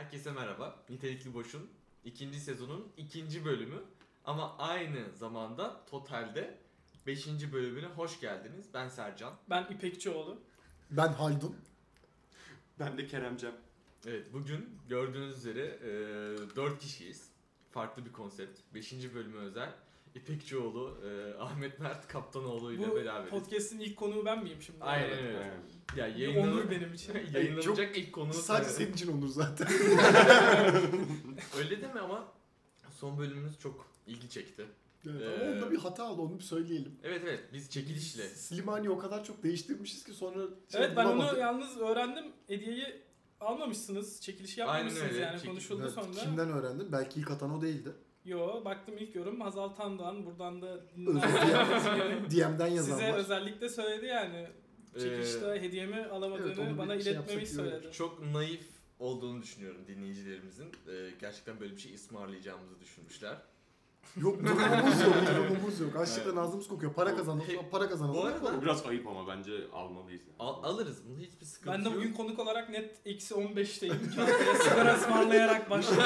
Herkese merhaba. Nitelikli Boş'un ikinci sezonun ikinci bölümü ama aynı zamanda totalde 5. bölümüne hoş geldiniz. Ben Sercan. Ben İpekçioğlu. Ben Haldun. Ben de Keremcem. Evet, bugün gördüğünüz üzere 4 kişiyiz. Farklı bir konsept. 5. bölüme özel. İpekçioğlu, Ahmet Mert Kaptanoğlu ile Bu beraberiz. podcast'in ilk konuğu ben miyim şimdi? Aynen Evet. öyle. Ya Bir onur benim için. yayınlanacak ilk konumuz. Sadece senin için onur zaten. Öyle deme ama son bölümümüz çok ilgi çekti. Evet, ama onda bir hata oldu, onu bir söyleyelim. Evet biz çekilişle. Slimani o kadar çok değiştirmişiz ki sonra Evet ben bulamadık. onu yalnız öğrendim. Hediyeyi almamışsınız. Çekilişi yapmamışsınız Aynen öyle. yani konuşuldu Evet, sonra. kimden öğrendin? Belki ilk atan o değildi. Yo baktım ilk yorum Hazal Tandoğan. Buradan da DM'den yazan size var. özellikle söyledi yani. Çekilişte hediyemi alamadığını evet, onu bana bir şey iletmemi yapsak iyi olur. söyledi. Çok naif olduğunu düşünüyorum dinleyicilerimizin. Gerçekten böyle bir şey ısmarlayacağımızı düşünmüşler. Yok durumumuz yok. Açlıktan ağzımız kokuyor. Para kazanalım, para kazanalım. Bu arada- Bu biraz ayıp ama bence almalıyız. Yani. Alırız. Bunda hiçbir sıkıntı Ben de yok. bugün konuk olarak net eksi 15'teyim. Çantaya sigara ısmarlayarak başladım.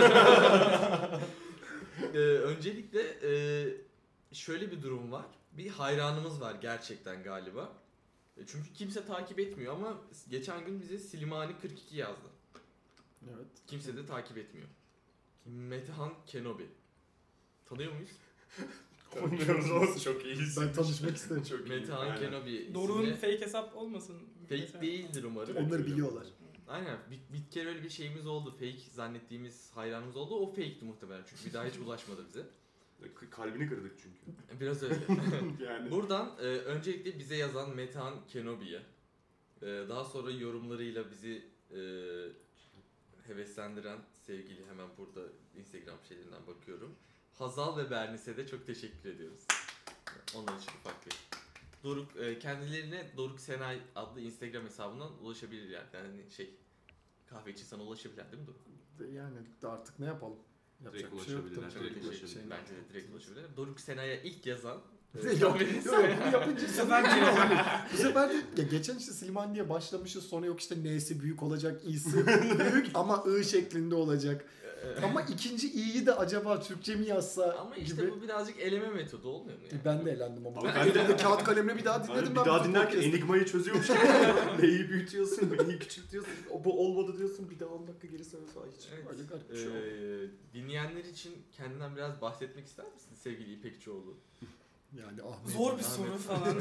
Öncelikle şöyle bir durum var. Bir hayranımız var gerçekten galiba. Çünkü kimse takip etmiyor ama geçen gün bize Slimani 42 yazdı. Evet. Kimse de takip etmiyor. Metehan Kenobi. Tanıyor muyuz? Tanıyoruz çok iyiyiz. Ben tanışmak isterim. Çok iyi. Metehan Aynen. Kenobi Doruk'un isimli. fake hesap olmasın. Fake değildir umarım. Onları biliyorlar. Aynen. Bir kere öyle bir şeyimiz oldu. Fake zannettiğimiz hayranımız oldu. O fake'ti muhtemelen. Çünkü bir daha hiç ulaşmadı bize. Kalbini kırdık çünkü. Biraz öyle. Yani. Buradan öncelikle bize yazan Metehan Kenobi'ye, daha sonra yorumlarıyla bizi heveslendiren sevgili, hemen burada Instagram şeylerinden bakıyorum, Hazal ve Bernis'e de çok teşekkür ediyoruz. Onlar için ufak bir. Doruk, kendilerine Doruk Senay adlı Instagram hesabından ulaşabilirler. Yani kahveci sana ulaşabilirler değil mi Doruk? Yani artık ne yapalım? Yapacak Direkt bir şey yok. ulaşabilirler, tabii. direkt Çok ulaşabilirler. şey- Bence de direkt ulaşabilirler. Doruk Senay'a ilk yazan Yok bunu yapınca bu sefer bu sefer de ya geçen işte Slimani diye başlamışız, sonra yok işte N'si büyük olacak, İ'si büyük ama I şeklinde olacak. Ama ikinci i'yi de acaba Türkçe mi yazsa Ama işte gibi. bu birazcık eleme metodu olmuyor mu yani? Ben de eğlendim ama. Ama Ben ben de- elimde kağıt kalemle bir daha dinledim. Hani bir ben daha bütün dinlerken podcast'ı. enigmayı çözüyormuş gibi. Neyi büyütüyorsun, neyi küçültüyorsun. Bu olmadı diyorsun, bir daha 10 dakika geri söylüyorsun. Ay hiç. Evet. Öyle garip bir şey oldu. Dinleyenler için kendinden biraz bahsetmek ister misin sevgili İpekçioğlu? Yani Ahmet. Zor bir Ahmet. soru falan.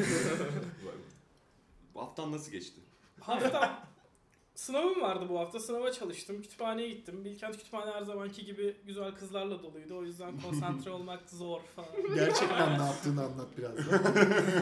Bu haftan nasıl geçti? Hafta sınavım vardı bu hafta. Sınava çalıştım. Kütüphaneye gittim. Bilkent Kütüphane her zamanki gibi güzel kızlarla doluydu. O yüzden konsantre olmak zor falan. Gerçekten ne yaptığını anlat biraz da.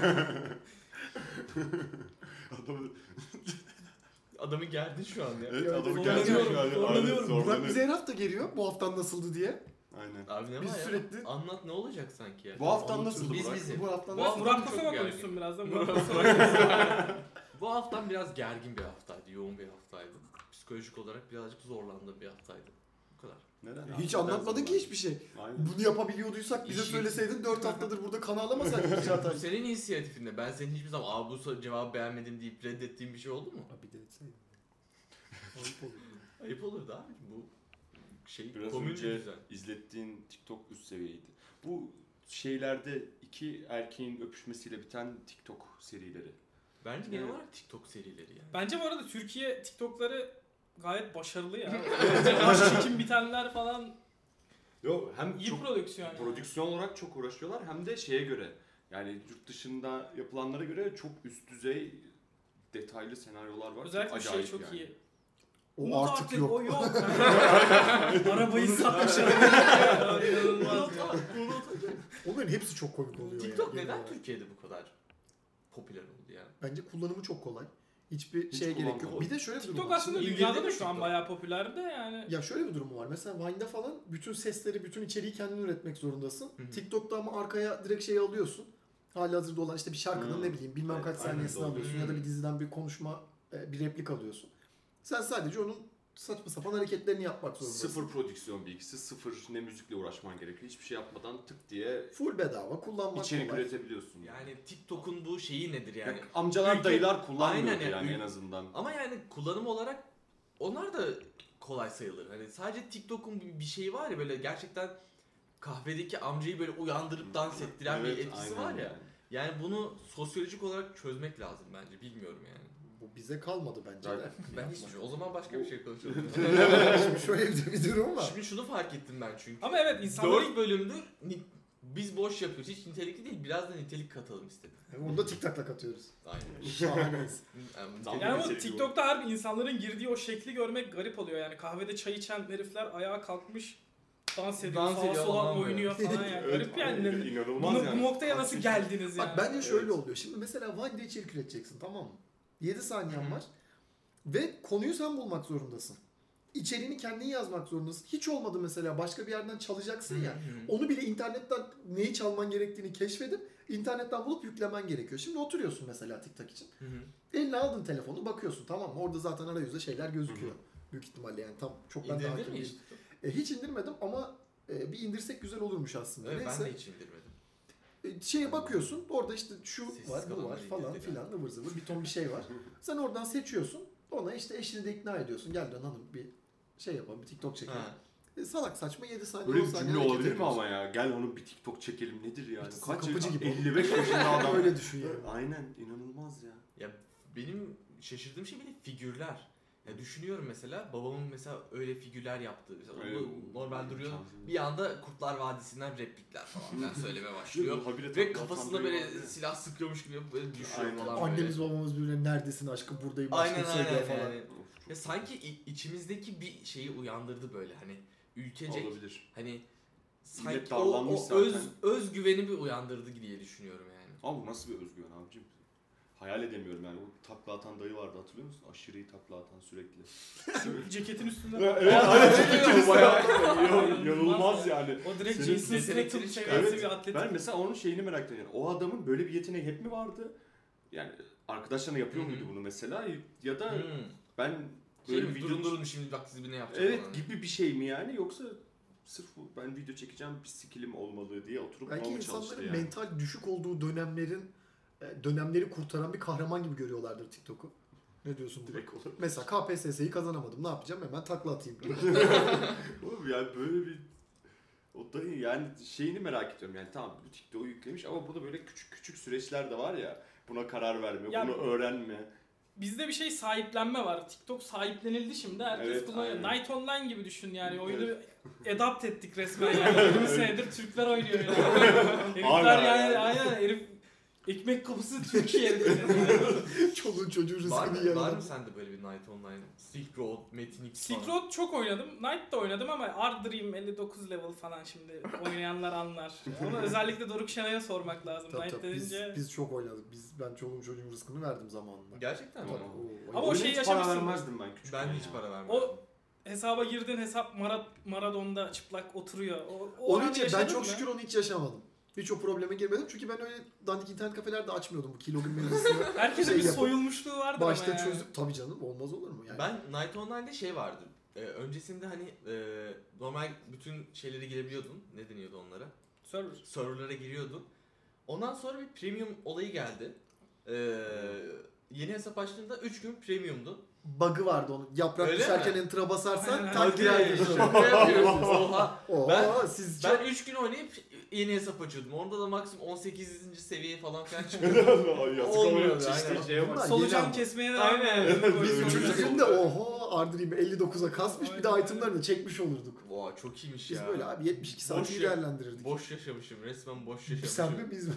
Adamı gerdin şu an ya. Evet, Evet, adamı zorlanıyorum, gerçekten şu an zorlanıyorum. Burak bize her hafta geliyor bu haftan nasıldı diye. Aynen. Abi ne Biz var ya? sürekli- Anlat, ne olacak sanki ya? Bu haftan nasıldı Biz Burak? bizi. Bu haftan Bu nasıl? hafta- Murat çok Kosova gergin. konuşsun biraz da. Murat Murat Kosova. Bu haftam biraz gergin bir haftaydı, yoğun bir haftaydı. Psikolojik olarak birazcık zorlandığım bir haftaydı. Bu kadar. Neden? Hiç anlatmadın ki hiçbir şey. Aynen. Bunu yapabiliyorduysak bize İşi- söyleseydin 4 haftadır burada kan ağlamasaydın Bu Çağatay. senin inisiyatifinde. Ben senin hiçbir zaman bu cevabı beğenmedim deyip reddettiğim bir şey oldu mu? Abi de etseydin. Ayıp olur. Ayıp olurdu abi. Bu Biraz komün önce güzel. izlettiğin TikTok üst seviyeydi. Bu şeylerde iki erkeğin öpüşmesiyle biten TikTok serileri. Bence genel olarak TikTok serileri yani. Bence bu arada Türkiye TikTok'ları gayet başarılı ya. Yavaş çekim bitenler falan Yok hem iyi çok prodüksiyon yani. prodüksiyon olarak çok uğraşıyorlar hem de şeye göre yani yurt dışında yapılanlara göre çok üst düzey detaylı senaryolar var. Özellikle bir şey acayip çok yani. iyi. O Unut artık yok. O yok. Arabayı satmış araba. İnanılmaz ya. Onların hepsi çok komik oluyor. TikTok yani, genel neden olarak. Türkiye'de bu kadar popüler oldu yani? Bence kullanımı çok kolay. Hiçbir Hiç şeye gerek yok. kullanmadım. Bir de şöyle bir durum TikTok var. aslında Şimdi dünyada da İngilizce şu an TikTok. bayağı popüler de yani. Ya şöyle bir durumu var. Mesela Vine'da falan bütün sesleri, bütün içeriği kendin üretmek zorundasın. Hı hı. TikTok'ta ama arkaya direkt şey alıyorsun. Halihazırda olan işte bir şarkının Hı. ne bileyim bilmem Evet, kaç aynen saniyesini doğru. alıyorsun ya da bir diziden bir konuşma, bir replik alıyorsun. Sen sadece onun saçma sapan hareketlerini yapmak zorundasın. Sıfır prodüksiyon bilgisi, sıfır ne müzikle uğraşman gerekiyor. Hiçbir şey yapmadan tık diye Full bedava kullanmak içerik kolay. üretebiliyorsun. Yani TikTok'un bu şeyi nedir yani? Ya amcalar Ülke- dayılar kullanmıyor Aynen yani yani. en azından. Ama yani kullanım olarak onlar da kolay sayılır. Hani sadece TikTok'un bir şeyi var ya, böyle gerçekten kahvedeki amcayı böyle uyandırıp dans ettiren bir etkisi aynen var ya. yani. Yani bunu sosyolojik olarak çözmek lazım bence. Bilmiyorum yani. Bu bize kalmadı bence de. Ben hiç o zaman başka bir şey konuşalım. Şimdi şöyle bir durum var. Şimdi şunu fark ettim ben çünkü. Ama evet, insanların 4 bölümdür biz boş yapıyoruz. Hiç nitelikli değil. Biraz da nitelik katalım istedim. Onu da TikTok'la katıyoruz. Aynen. Şahaneyiz. yani bu nitelik TikTok'ta harbi insanların girdiği o şekli görmek garip oluyor yani. Kahvede çay içen herifler ayağa kalkmış dans ediyor, Dans sağa ediyor sola falan böyle. oynuyor falan yani. Garip yani. İnanılmaz Bunu, yani. bu noktaya nasıl geldiniz yani? Bak bence şöyle Evet. oluyor. Şimdi mesela Vine'de içerik üreteceksin, tamam mı? 7 saniyen var. Ve konuyu sen bulmak zorundasın. İçeriğini kendin yazmak zorundasın. Hiç olmadı mesela başka bir yerden çalacaksın ya. Onu bile internetten neyi çalman gerektiğini keşfedip internetten bulup yüklemen gerekiyor. Şimdi oturuyorsun mesela TikTok için. Eline aldın telefonu, bakıyorsun, tamam mı? Orada zaten arayüzde şeyler gözüküyor. Büyük ihtimalle yani tam çok ben de İndirdin hakim mi değilim. hiç? Hiç indirmedim ama bir indirsek güzel olurmuş aslında. Evet, ben Neyse. de hiç indirmedim. Şeye bakıyorsun, orada işte şu Sessiz var, bu var kalanları falan indirdi filan, ıvır zıvır bir ton bir şey var. Sen oradan seçiyorsun, ona işte eşini de ikna ediyorsun. Gel dön hanım bir şey yapalım, bir TikTok çekelim. Ha. Salak saçma 7 saniye, Böyle 10 bir saniye cümle hareket olabilir mi ediyorsun. ama ya? Gel onu bir TikTok çekelim nedir yani? İşte Kaç kapıcı gibi oldu. 55 yaşında adam. Öyle düşün yani. Aynen, inanılmaz ya. Ya benim şaşırdığım şey bir de figürler. Ya düşünüyorum mesela babamın mesela öyle figürler yaptığı. Mesela Öyle onu normal duruyor. imkansız. Bir anda Kurtlar Vadisi'nden replikler falan filan söylemeye başlıyor. Habire Ve takla kafasında atan böyle biri var ya. silah sıkıyormuş gibi yapıp böyle düşüyor Aynen. falan Annemiz böyle. babamız birbirine neredesin aşkım buradayım Aynen aşkım söylüyor aynen falan. yani. Ya sanki içimizdeki bir şeyi uyandırdı böyle hani ülkecek Olabilir. hani Millet sanki darlanmış o zaten. özgüveni bir uyandırdı diye düşünüyorum yani. Ama bu nasıl bir özgüven abicim? Hayal edemiyorum yani. O takla atan dayı vardı, hatırlıyor musun? Aşırı iyi takla atan sürekli. Ceketin üstünde. Evet, aynen. Bayağı inanılmaz yani. O direkt Senin Jason yetenekleri Statham çıkar. seviyesi Evet, bir atlet. Ben mesela onun şeyini merak ediyorum. O adamın böyle bir yeteneği hep mi vardı? Yani arkadaşlarına yapıyor Hı hı. muydu bunu mesela? Ya da Hmm. ben Şey böyle mi, video... durun şimdi bak siz bir ne yapacaksınız Evet falan. gibi bir şey mi yani? Yoksa sırf ben video çekeceğim bir skillim olmalı diye oturup Belki ona mı çalıştı insanların yani? mental düşük olduğu dönemleri kurtaran bir kahraman gibi görüyorlardır TikTok'u. Ne diyorsun bu? Direkt olur. Mesela KPSS'yi kazanamadım. Ne yapacağım? Hemen takla atayım. Oğlum yani böyle bir... O dayı yani şeyini merak ediyorum yani tamam bu TikTok'u yüklemiş ama burada böyle küçük küçük süreçler de var ya. Buna karar verme, Ya- bunu öğrenme. Bizde bir şey sahiplenme var. TikTok sahiplenildi şimdi. Herkes Evet, kullanıyor. aynen. Night Online gibi düşün yani. Oyunu adapt ettik resmen yani. 20 senedir Türkler oynuyor yani. Herifler Hala yani yani. aynen herif ekmek kapısı Türkiye herifleri. Çoluğun çocuğun Var rızkını mı, yiyen var adam. mı sende böyle bir Night Online? Silk Road, Metin X Silk falan. Road çok oynadım. Night da oynadım ama Art Dream 59 level falan şimdi oynayanlar anlar. Onu özellikle Doruk Şenay'a sormak lazım. Tabii, Night tabii. dedince... Biz çok oynadık. Ben çoluğun çocuğun rızkını verdim zamanında. Gerçekten mi? Tabii, Tamam. o- Ama o Oyuna şeyi hiç para yaşamışsın. vermezdim ben küçükken Ben de hiç ya. para vermem. O hesaba girdin, hesap Maradon'da çıplak oturuyor. O Onu anı hiç, ben yaşadın çok mı? şükür onu hiç yaşamadım. Hiç o probleme girmedim çünkü ben öyle dandik internet kafelerde açmıyordum bu keylogin mevzusunu. Herkesin şey bir yapıp soyulmuşluğu vardır Başta ama yani. çözüp tabii canım olmaz olur mu yani? Ben Night Online'de şey vardı. Öncesinde hani normal bütün şeylere girebiliyordun. Ne deniyordu onlara? Server. Serverlara giriyordun. Ondan sonra bir premium olayı geldi. Yeni hesap açtığında 3 gün premiumdu. Bug'ı vardı onun. Yaprak Öyle düşerken mi? enter'a basarsan Aynen. takdir ediyorsun. Şaka yapıyorsunuz. Oha. Oha siz çok... Ben 3 gün oynayıp yeni hesap açıyordum. Orada da maksimum 18. seviyeye falan filan çıkıyordum. Ay, yazık Olmuyordu, ama çeşitli aynen. şeye bak. Bunlar- Solucan Yeni kesmeye devam Aynen. ediyor. Biz Öyle üçüncü oluyor. günde oho Ardrim'i 59'a kasmış bir de Aynen. itemlarını çekmiş olurduk. Vay çok iyiymiş Biz ya. böyle abi 72 saati Boş iyi ya- değerlendirirdik. Boş yaşamışım. Resmen boş yaşamışım. Sen mi biz mi?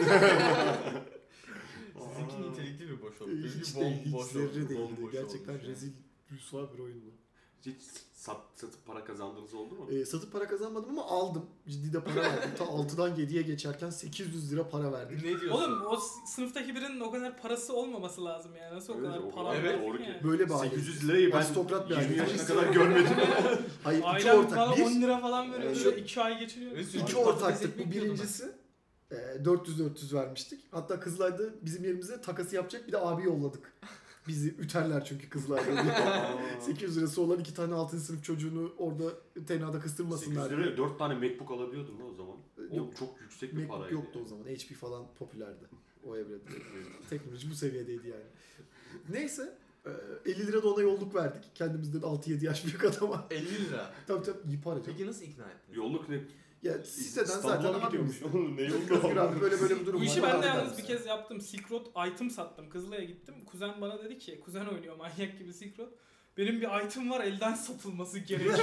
Sizinki nitelikli bir boş oldu. Benimki hiç değil, hiç bomboş zerre oldu, değildi. bomboş Gerçekten olmuş yani. rezil, rüsva bir oyundu. Hiç satıp para kazandığınız oldu mu? Satıp para kazanmadım ama aldım. Ciddi de para verdim. Ta 6'dan 7'ye geçerken 800 lira para verdik. Ne diyorsun? Oğlum o sınıftaki birinin o kadar parası olmaması lazım yani. Nasıl o Evet, kadar o para kadar Evet. verdin doğru yani? ki. Böyle bir aile. 800 lirayı ben Aristokrat bir 20 aile. yaşına kadar görmedim. Hayır iki Ailem ortak. bana Bir, 10 lira falan veriyordu. Şu- 2 ay geçiriyor. Üst- iki Patates ortaktık. ekmek Bu yiyordum ben. birincisi. 400 vermiştik. Hatta Kızılay'da bizim yerimize takası yapacak bir de abi yolladık. Bizi üterler çünkü Kızılay'da diye. 800 lirası olan 2 tane 6. sınıf çocuğunu orada tenada kıstırmasınlar 800 liraya 4 tane MacBook alabiliyordun lan o zaman. O Yok. çok yüksek bir MacBook paraydı. yoktu o zaman. HP falan popülerdi o evrede. Teknoloji bu seviyedeydi yani. Neyse 50 lira da ona yolluk verdik. Kendimizden 6-7 yaş büyük adama. 50 lira. Tabii iyi para canım. Peki nasıl ikna ettiniz? Yolluk ne? Ya siteden İstanbul'a zaten mı gidiyormuş? abimiz. Oğlum ne Özgür abi yolda? böyle bir durum Bu var. işi ben de Hadi yalnız dersin. bir kez yaptım. Silk Road item sattım. Kızılay'a gittim. Kuzen bana dedi ki, kuzen oynuyor manyak gibi Silk Road. Benim bir item var, elden satılması gerekiyor.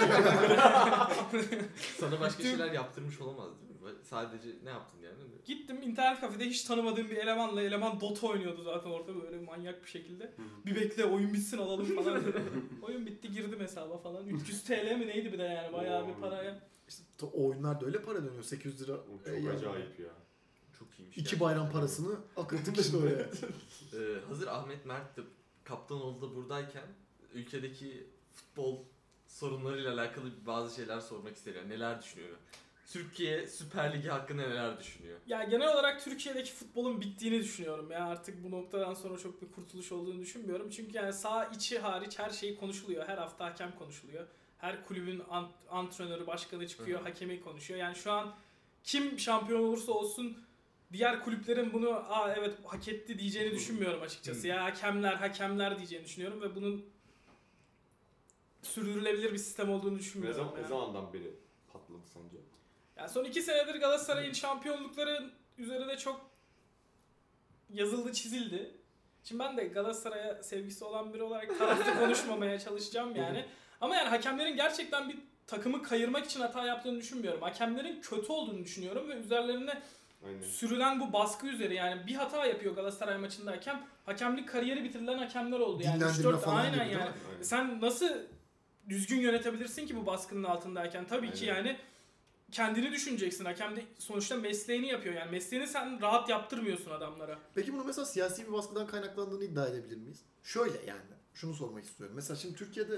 Sana başka şeyler yaptırmış olamaz değil mi? Sadece ne yaptın yani? Gittim internet kafede hiç tanımadığım bir elemanla, eleman Dota oynuyordu zaten orada böyle manyak bir şekilde. Bir bekle oyun bitsin alalım falan dedi. Oyun bitti, girdim hesaba falan. 300 TL mi neydi bir de yani bayağı bir paraya. İşte o oyunlarda öyle para dönüyor. 800 lira. Çok yani. acayip ya. Çok iyiymiş. 2 gerçekten. bayram parasını akıttık işte oraya. Hazır Ahmet Mert de Kaptanoğlu da buradayken ülkedeki futbol sorunlarıyla alakalı bazı şeyler sormak isterim. Neler düşünüyor? Türkiye Süper Ligi hakkında neler düşünüyor? Ya genel olarak Türkiye'deki futbolun bittiğini düşünüyorum ya. Artık bu noktadan sonra çok bir kurtuluş olduğunu düşünmüyorum. Çünkü yani saha içi hariç her şey konuşuluyor. Her hafta hakem konuşuluyor. Her kulübün antrenörü, başkanı çıkıyor, Hı hı. hakemi konuşuyor. Yani şu an kim şampiyon olursa olsun diğer kulüplerin bunu evet hak etti diyeceğini düşünmüyorum açıkçası. Hı. Ya hakemler diyeceğini düşünüyorum ve bunun sürdürülebilir bir sistem olduğunu Ne düşünmüyorum. zaman, ne ya. zamandan beri patladı sence? Yani son 2 senedir Galatasaray'ın şampiyonlukları üzerine çok yazıldı, çizildi. Şimdi ben de Galatasaray'a sevgisi olan biri olarak taraflı konuşmamaya çalışacağım yani. Ama yani hakemlerin gerçekten bir takımı kayırmak için hata yaptığını düşünmüyorum. Hakemlerin kötü olduğunu düşünüyorum ve üzerlerine Aynen. sürülen bu baskı üzeri yani bir hata yapıyor Galatasaray maçında hakem. Hakemlik kariyeri bitirilen hakemler oldu yani. Dinlendirme 3-4 falan aynen gibi değil yani. mi? Aynen. Sen nasıl düzgün yönetebilirsin ki bu baskının altındayken? Tabii ki Aynen. yani kendini düşüneceksin. Hakem de sonuçta mesleğini yapıyor. Yani mesleğini sen rahat yaptırmıyorsun adamlara. Peki bunu mesela siyasi bir baskıdan kaynaklandığını iddia edebilir miyiz? Şöyle yani. Şunu sormak istiyorum. Mesela şimdi Türkiye'de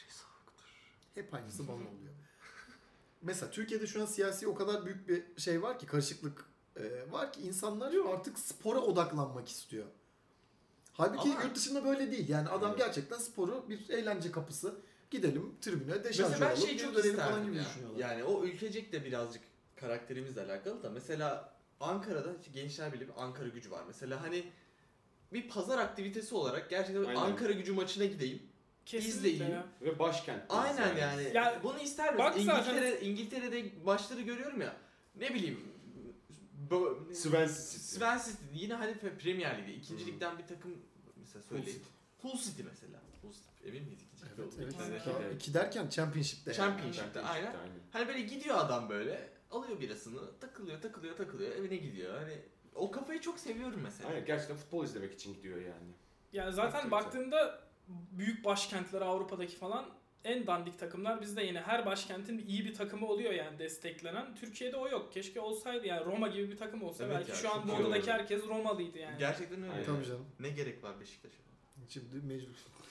hep aynısı bana oluyor. Mesela Türkiye'de şu an siyasi o kadar büyük bir şey var ki, karışıklık var ki insanlar artık spora odaklanmak istiyor. Halbuki Ama- yurt dışında böyle değil. Yani adam Evet. gerçekten sporu bir eğlence kapısı. Gidelim tribüne, deşarj Mesela ben olalım, şey çok geri dönelim falan isterdim gibi ya. düşünüyorlar. Yani o ülkecek de birazcık karakterimizle alakalı da. Mesela Ankara'da Gençler Birliği bir Ankara Gücü var. Mesela hani bir pazar aktivitesi olarak gerçekten Aynen. Ankara Gücü maçına gideyim. Kesinlikle İzleyin. ya. Ve başkent. Aynen yani. Ya, bunu ister bak misin? zaten- İngiltere'de maçları görüyorum ya. Ne bileyim. Swansea City. Swansea City. Yine hani Premier Lig'de. İkinci Hı. ligden bir takım mesela söyleyeyim. Hull City mesela. Hull City. Emin miyiz ikinci ligde Evet, olduğunu? evet. İkinci Aynen. ligde. Daha iki derken Championship'te. Championship'te aynen. Hani böyle gidiyor adam böyle. Alıyor birasını. Takılıyor. Evine gidiyor. Hani o kafayı çok seviyorum mesela. Aynen gerçekten futbol izlemek için gidiyor yani. Yani zaten Tabii, baktığında büyük başkentler Avrupa'daki falan en dandik takımlar bizde yine her başkentin iyi bir takımı oluyor yani desteklenen. Türkiye'de o yok. Keşke olsaydı yani Roma gibi bir takım olsa Evet belki ya, şu an çok iyi buradaki olur. herkes Romalıydı yani. Gerçekten öyle. Aynen. Tabii canım. Ne gerek var Beşiktaş'a? Şimdi mecbur.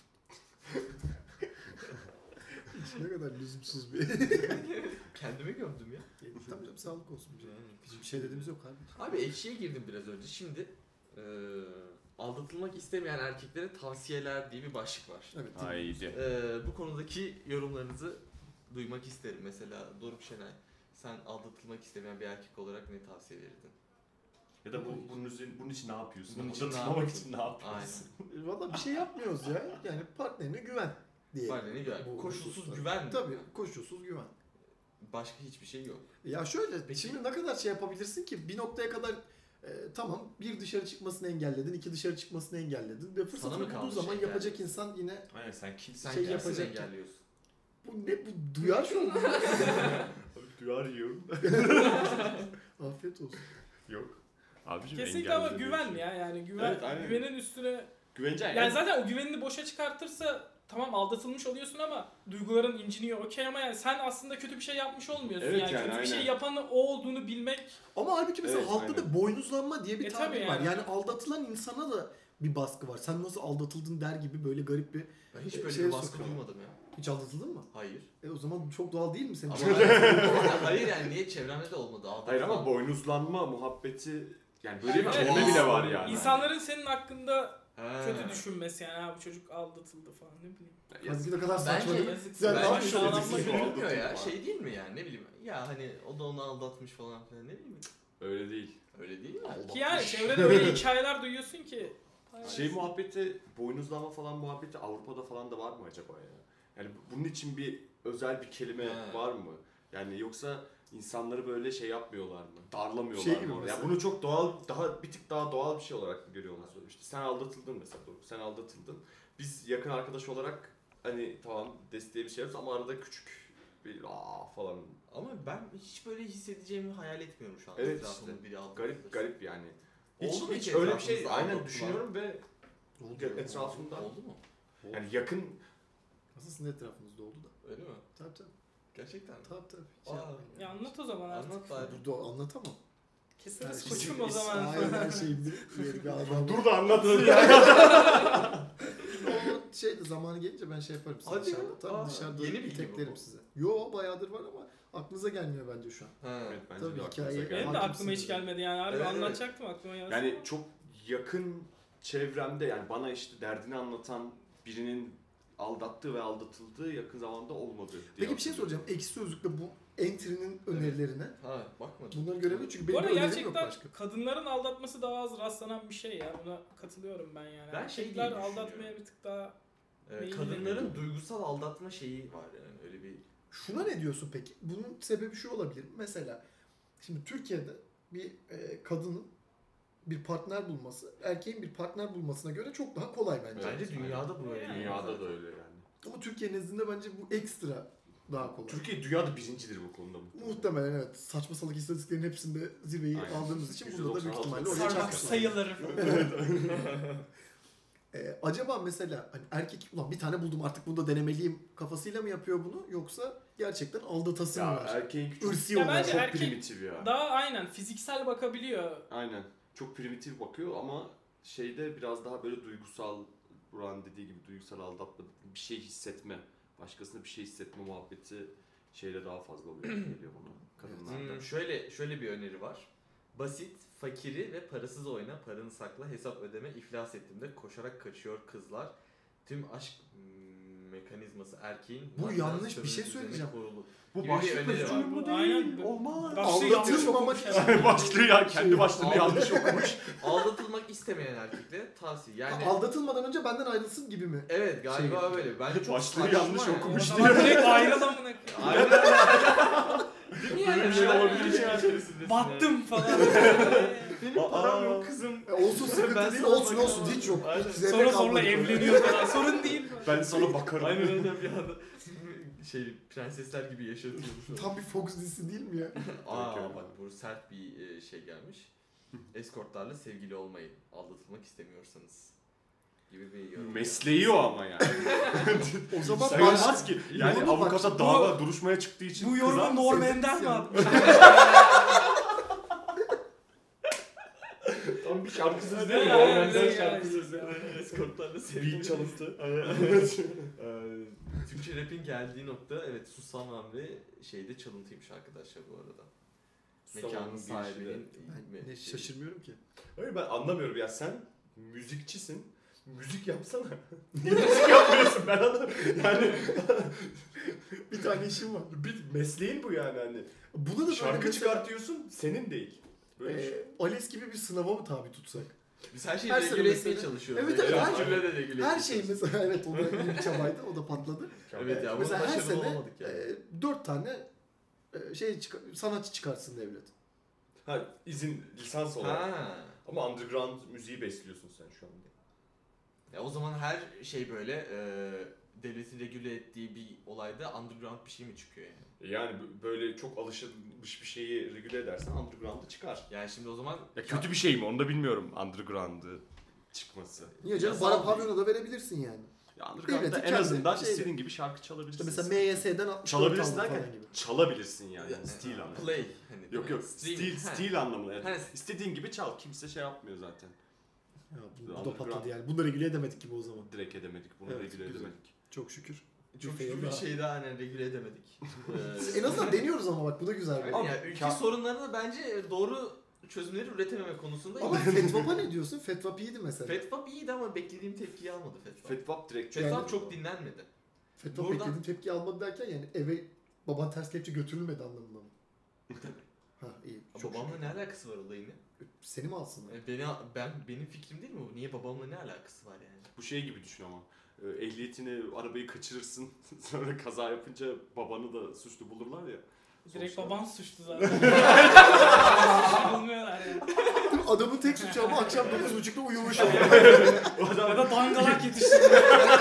ne kadar lüzumsuz bir... Kendime gömdüm ya. Tabii canım, sağlık olsun. Yani. Bizim bir şey dediğimiz yok abi. Abi ekşiye girdim biraz önce. Şimdi aldatılmak istemeyen erkeklere tavsiyeler diye bir başlık var. Evet. Haydi. Bu konudaki yorumlarınızı duymak isterim. Mesela Doruk Şenay, sen aldatılmak istemeyen bir erkek olarak ne tavsiye verirdin? Ya da bunun için ne yapıyorsun? Bunun için ne Aldatılmamak yapıyorsun? için ne yapıyorsun? Valla bir şey yapmıyoruz ya. Yani partnerine güven diye. Var ne güven? Bu Koşulsuz hususlar. güven mi? Tabii, koşulsuz güven. Başka hiçbir şey yok. Ya şöyle, Peki. şimdi ne kadar şey yapabilirsin ki bir noktaya kadar tamam, bir dışarı çıkmasını engelledin, iki dışarı çıkmasını engelledin. Ve Sana fırsat mı bulduğu kalmış zaman engel? yapacak insan yine Aynen sen kimsin? Sen Şey kimsin yapacak- engelliyorsun? bu ne, bu duyar şu an. Duyar yiyorum. Afiyet olsun. Yok. Abiciğim Kesinlikle ama güven ya yani güven, Evet, aynen. güvenin üstüne Güveneceksin. yani zaten o güvenini boşa çıkartırsa tamam aldatılmış oluyorsun ama duyguların inciniyor okey ama yani sen aslında kötü bir şey yapmış olmuyorsun Evet yani, yani, kötü bir şey aynen. yapanın o olduğunu bilmek Ama halbuki mesela Evet, halkta da aynen. boynuzlanma diye bir E, tabir tabii var. yani. Yani aldatılan insana da bir baskı var. Sen nasıl aldatıldın der gibi böyle garip bir... Ben hiç böyle Şeye bir baskı sokuyorlar. duymadım ya. Hiç aldatıldın mı? Hayır. O zaman çok doğal değil mi senin Ama için? hayır yani niye çevremde de olmadı. Hayır ama boynuzlanma muhabbeti yani böyle bir Evet. kelime bile var yani. insanların senin hakkında He. kötü düşünmesi yani ha bu çocuk aldatıldı falan ne bileyim. Halbuki ne kadar Bence saçma değil mi? yazık. Sen Bence ne Bence yapıyorsun? aşağılanma şey gibi. olmuyor ya. Var. Şey değil mi yani ne bileyim. Ya hani o da onu aldatmış falan filan ne bileyim. Öyle değil. Öyle değil mi? Ki yani çevrede öyle hikayeler duyuyorsun ki Şey muhabbeti, boynuzlama falan muhabbeti Avrupa'da falan da var mı acaba ya? Yani bunun için bir özel bir kelime var mı? Yani yoksa insanları böyle şey yapmıyorlar mı? Darlamıyorlar Şey gibi mı orada? Yani mesela. bunu çok doğal, bir tık daha doğal bir şey olarak mı görüyorlar? İşte sen aldatıldın mesela, doğru. Sen aldatıldın. Biz yakın arkadaş olarak hani tamam desteğe bir şey yapıyoruz ama arada küçük bir falan. Ama ben hiç böyle hissedeceğimi hayal etmiyorum şu an. Evet Etrafımda işte. biri aldatılırsa. Garip yani. Oldu mu Hiç hiç öyle bir şey etrafınızda aynen aldatılan? düşünüyorum ve Oldu. etrafımda. Oldu mu? Yani yakın Aslında sizin etrafınızda oldu da. Öyle mi? Tabii tabii. Gerçekten mi? Tabii. Hiç Aa, yapmayın Ya anlat o zaman artık. Anlat bari. Burada anlatamam. Keseriz Her koçum şey- o zaman. Aynen her şeyi bir adam. dur da anlatsın ya. O şey de zamanı gelince ben şey yaparım size Hadi dışarıda. ya. Tabii Aa, dışarıda yeni bilgi mi teklerim bu? size. Yo bayağıdır var ama aklınıza gelmiyor bence şu an. Ha. Evet, bence Tabii de aklımıza hikaye- geldi. Benim de Hakimsin aklıma hiç dedi. gelmedi yani. Harbi Evet, evet. anlatacaktım aklıma geldi. Yani çok yakın çevremde yani bana işte derdini anlatan birinin aldattığı ve aldatıldığı yakın zamanda olmadı diye Peki bir şey hatırlıyorum. soracağım. Ekşi Sözlük'te bu entry'nin önerilerine. Ha bakmadım. Bunları görebilir çünkü Bu benim arada bir önerim yok gerçekten başka. kadınların aldatması daha az rastlanan bir şey ya. Buna katılıyorum ben yani. Ben şey Erkekler diye düşünüyorum. aldatmaya bir tık daha... Kadınların duygusal aldatma şeyi var yani öyle bir. Şuna ne diyorsun peki? Bunun sebebi şu olabilir. Mesela şimdi Türkiye'de bir kadının bir partner bulması, erkeğin bir partner bulmasına göre çok daha kolay bence. Bence dünyada bu öyle. Yani. Dünyada da öyle yani. Ama Türkiye nezdinde bence bu ekstra daha kolay. Türkiye dünyada birincidir bu konuda. Muhtemelen evet. Saçma salak istatistiklerin hepsinde zirveyi Aynen. aldığımız için burada da büyük ihtimalle oraya Sarmak çarpışırız. sayıları. Acaba mesela hani erkek ulan bir tane buldum artık bunu da denemeliyim kafasıyla mı yapıyor bunu yoksa gerçekten aldatası mı Ya var? erkeğin çok, Irsi Ya olarak. bence çok erkek primitif ya. Daha aynen fiziksel bakabiliyor. Aynen. Çok primitif bakıyor ama şeyde biraz daha böyle duygusal, Buran dediği gibi duygusal aldatma, bir şey hissetme, başkasına bir şey hissetme muhabbeti şeyle daha fazla oluyor gibi geliyor bana kadınlarda. Şöyle bir öneri var. Basit, fakiri ve parasız oyna, paranı sakla, hesap ödeme, iflas ettiğinde koşarak kaçıyor kızlar. Tüm aşk mekanizması erkeğin... Bu madden yanlış bir şey sömürüsü söyleyeceğim. üzerine kurulu. Bu Gibi bir başlıkla öneri var. sunumu Bu değil, aynen- olmaz. Başlığı yanlış Aldatılmamak okumuş için. herhalde. Başlığı ya kendi başlığını yanlış okumuş. Aldatılmak istemeyen erkeklere tavsiye. Yani Aldatılmadan önce benden ayrılsın gibi mi? evet galiba Şey- böyle. Bence çok Başlığı saçma yanlış yani. okumuş. O zaman direkt ayrıl amına koyayım. Aynen. Değil mi yani? Böyle bir şey Neden olabilir böyle bir şey ya. içerisindesin Battım falan. Benim param yok kızım. Olsun sıkıntı Ben değil, sana olsun bakarım. olsun hiç yok. Aynen. Hiç zevk Sonra almadık öyle. evleniyor falan. Sorun değil. Ben sana bakarım. Aynen bir anda prensesler gibi yaşatıyormuş. Tam bir Fox dizisi değil mi ya? Aa bak bu sert bir şey gelmiş. Eskortlarla sevgili olmayın. Aldatılmak istemiyorsanız. Gibi bir yorum. Mesleği o ama yani. O zaman Sayılmaz ki. Yani Yorumu bak, avukata dava duruşmaya çıktığı için Bu kızar yorumu mısın? Norm sevdiniz Ender mi ya. atmış? Tam bir şarkı sözü değil mi? Norm Aynen, Ender evet, şarkı yani. sözü. Eskortlarla sevgili. Beat çalıntı. Türkçe rap'in geldiği nokta evet Susamam ve şeyde çalıntıymış arkadaşlar bu arada. Mekanın sahibinin Ben ne şaşırmıyorum ki. Hayır ben anlamıyorum ya sen müzikçisin. Müzik yapsana. Niye müzik yapmıyorsun ben anlamıyorum. Yani Bir tane işim var. bir mesleğin bu yani hani. Buna da böyle Şarkı mesela, çıkartıyorsun senin değil. Böyle bir şey. ALES gibi bir sınava mı tabi tutsak? Biz her şeyi Her sene regüle mesela- etmeye çalışıyoruz. Evet, evet, her Cümle de regüle Her etmeye şey çalışıyoruz. mesela evet o da iyi bir çabaydı o da patladı. Evet ya, Mesela buna her başarılı sene olamadık yani. 4 tane sanatçı çıkarsın devlet. Ha izin lisans olarak. Ha. Ama underground müziği besliyorsun sen şu anda. Ya o zaman her şey böyle devletin regüle ettiği bir olayda underground bir şey mi çıkıyor yani? Yani böyle çok alışılmış bir şeyi regüle edersen underground'ı çıkar. Yani şimdi o zaman Ya kötü bir şey mi onu da bilmiyorum underground'ı çıkması. Niye canım? Yasal Bana bir- pavyona da verebilirsin yani. Ya underground'da Devletin en kendi azından şeyi. istediğin gibi şarkı çalabilirsin. İşte mesela MYS'den 64 Çalabilirsin aldım derken falan gibi. çalabilirsin yani. Stil anlamında. play hani Yok yok stream. stil anlamında. Yani Ha. istediğin gibi çal. Kimse şey yapmıyor zaten. Ya bu da Underground. patladı yani. Bunu da regüle edemedik gibi o zaman. Direkt edemedik. Bunu Evet, regüle güzel. edemedik. Çok şükür. Çok Bir şükür fail bir daha. şey daha hani regüle edemedik. En azından deniyoruz ama bak bu da güzel bir. Yani, Ama, yani ülke sorunlarına bence doğru çözümleri üretememe konusunda ama iyi. Fetvap'a ne diyorsun? Fetvap iyiydi mesela. Fetvap iyiydi ama beklediğim tepkiyi almadı Fetvap. Fetvap direkt Fetvap Yani- çok dinlenmedi. Fetvap Buradan- beklediğim tepki almadı derken yani eve baban ters kelepçe götürülmedi anlamında mı? Ha iyi. Çok Babamla şükür. ne alakası var olayın? Seni mi alsınlar? Benim fikrim değil mi bu? Niye babamla ne alakası var yani? Bu şey gibi düşün ama. Ehliyetini, arabayı kaçırırsın. Sonra kaza yapınca babanı da suçlu bulurlar ya. Direkt Sonuçta- baban suçlu zaten. Bulmuyorlar ya. Adamın tek suçu ama akşam 9.30'da uyumuş. Ya da dangalak yetiştirdi.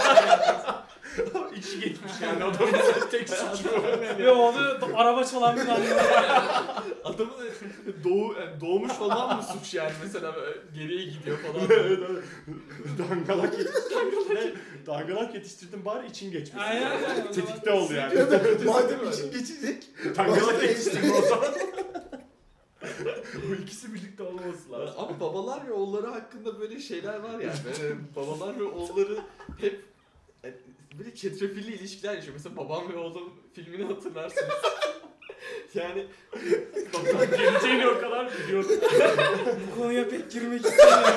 İçi geçmiş yani adamın tek suçu. Ve oğlu araba çalan bir dangalak. Adamın doğmuş falan mı suç yani mesela böyle geriye gidiyor falan. Dangalak yetiştirdim. Dangalak yetiştirdim bari için geçmesin. Aynen. Tetikte oldu yani. Ya da madem için geçecek. Dangalak yetiştirdim o zaman. Bu ikisi birlikte olmaması lazım. Ama babalar ve oğulları hakkında böyle şeyler var yani. Böyle babalar ve oğulları hep böyle çetrefilli ilişkiler yaşıyor. Mesela Babam ve Oğlum filmini hatırlarsınız. Yani Bakalım geleceğini o kadar biliyordum. Bu konuya pek girmek istemiyorum.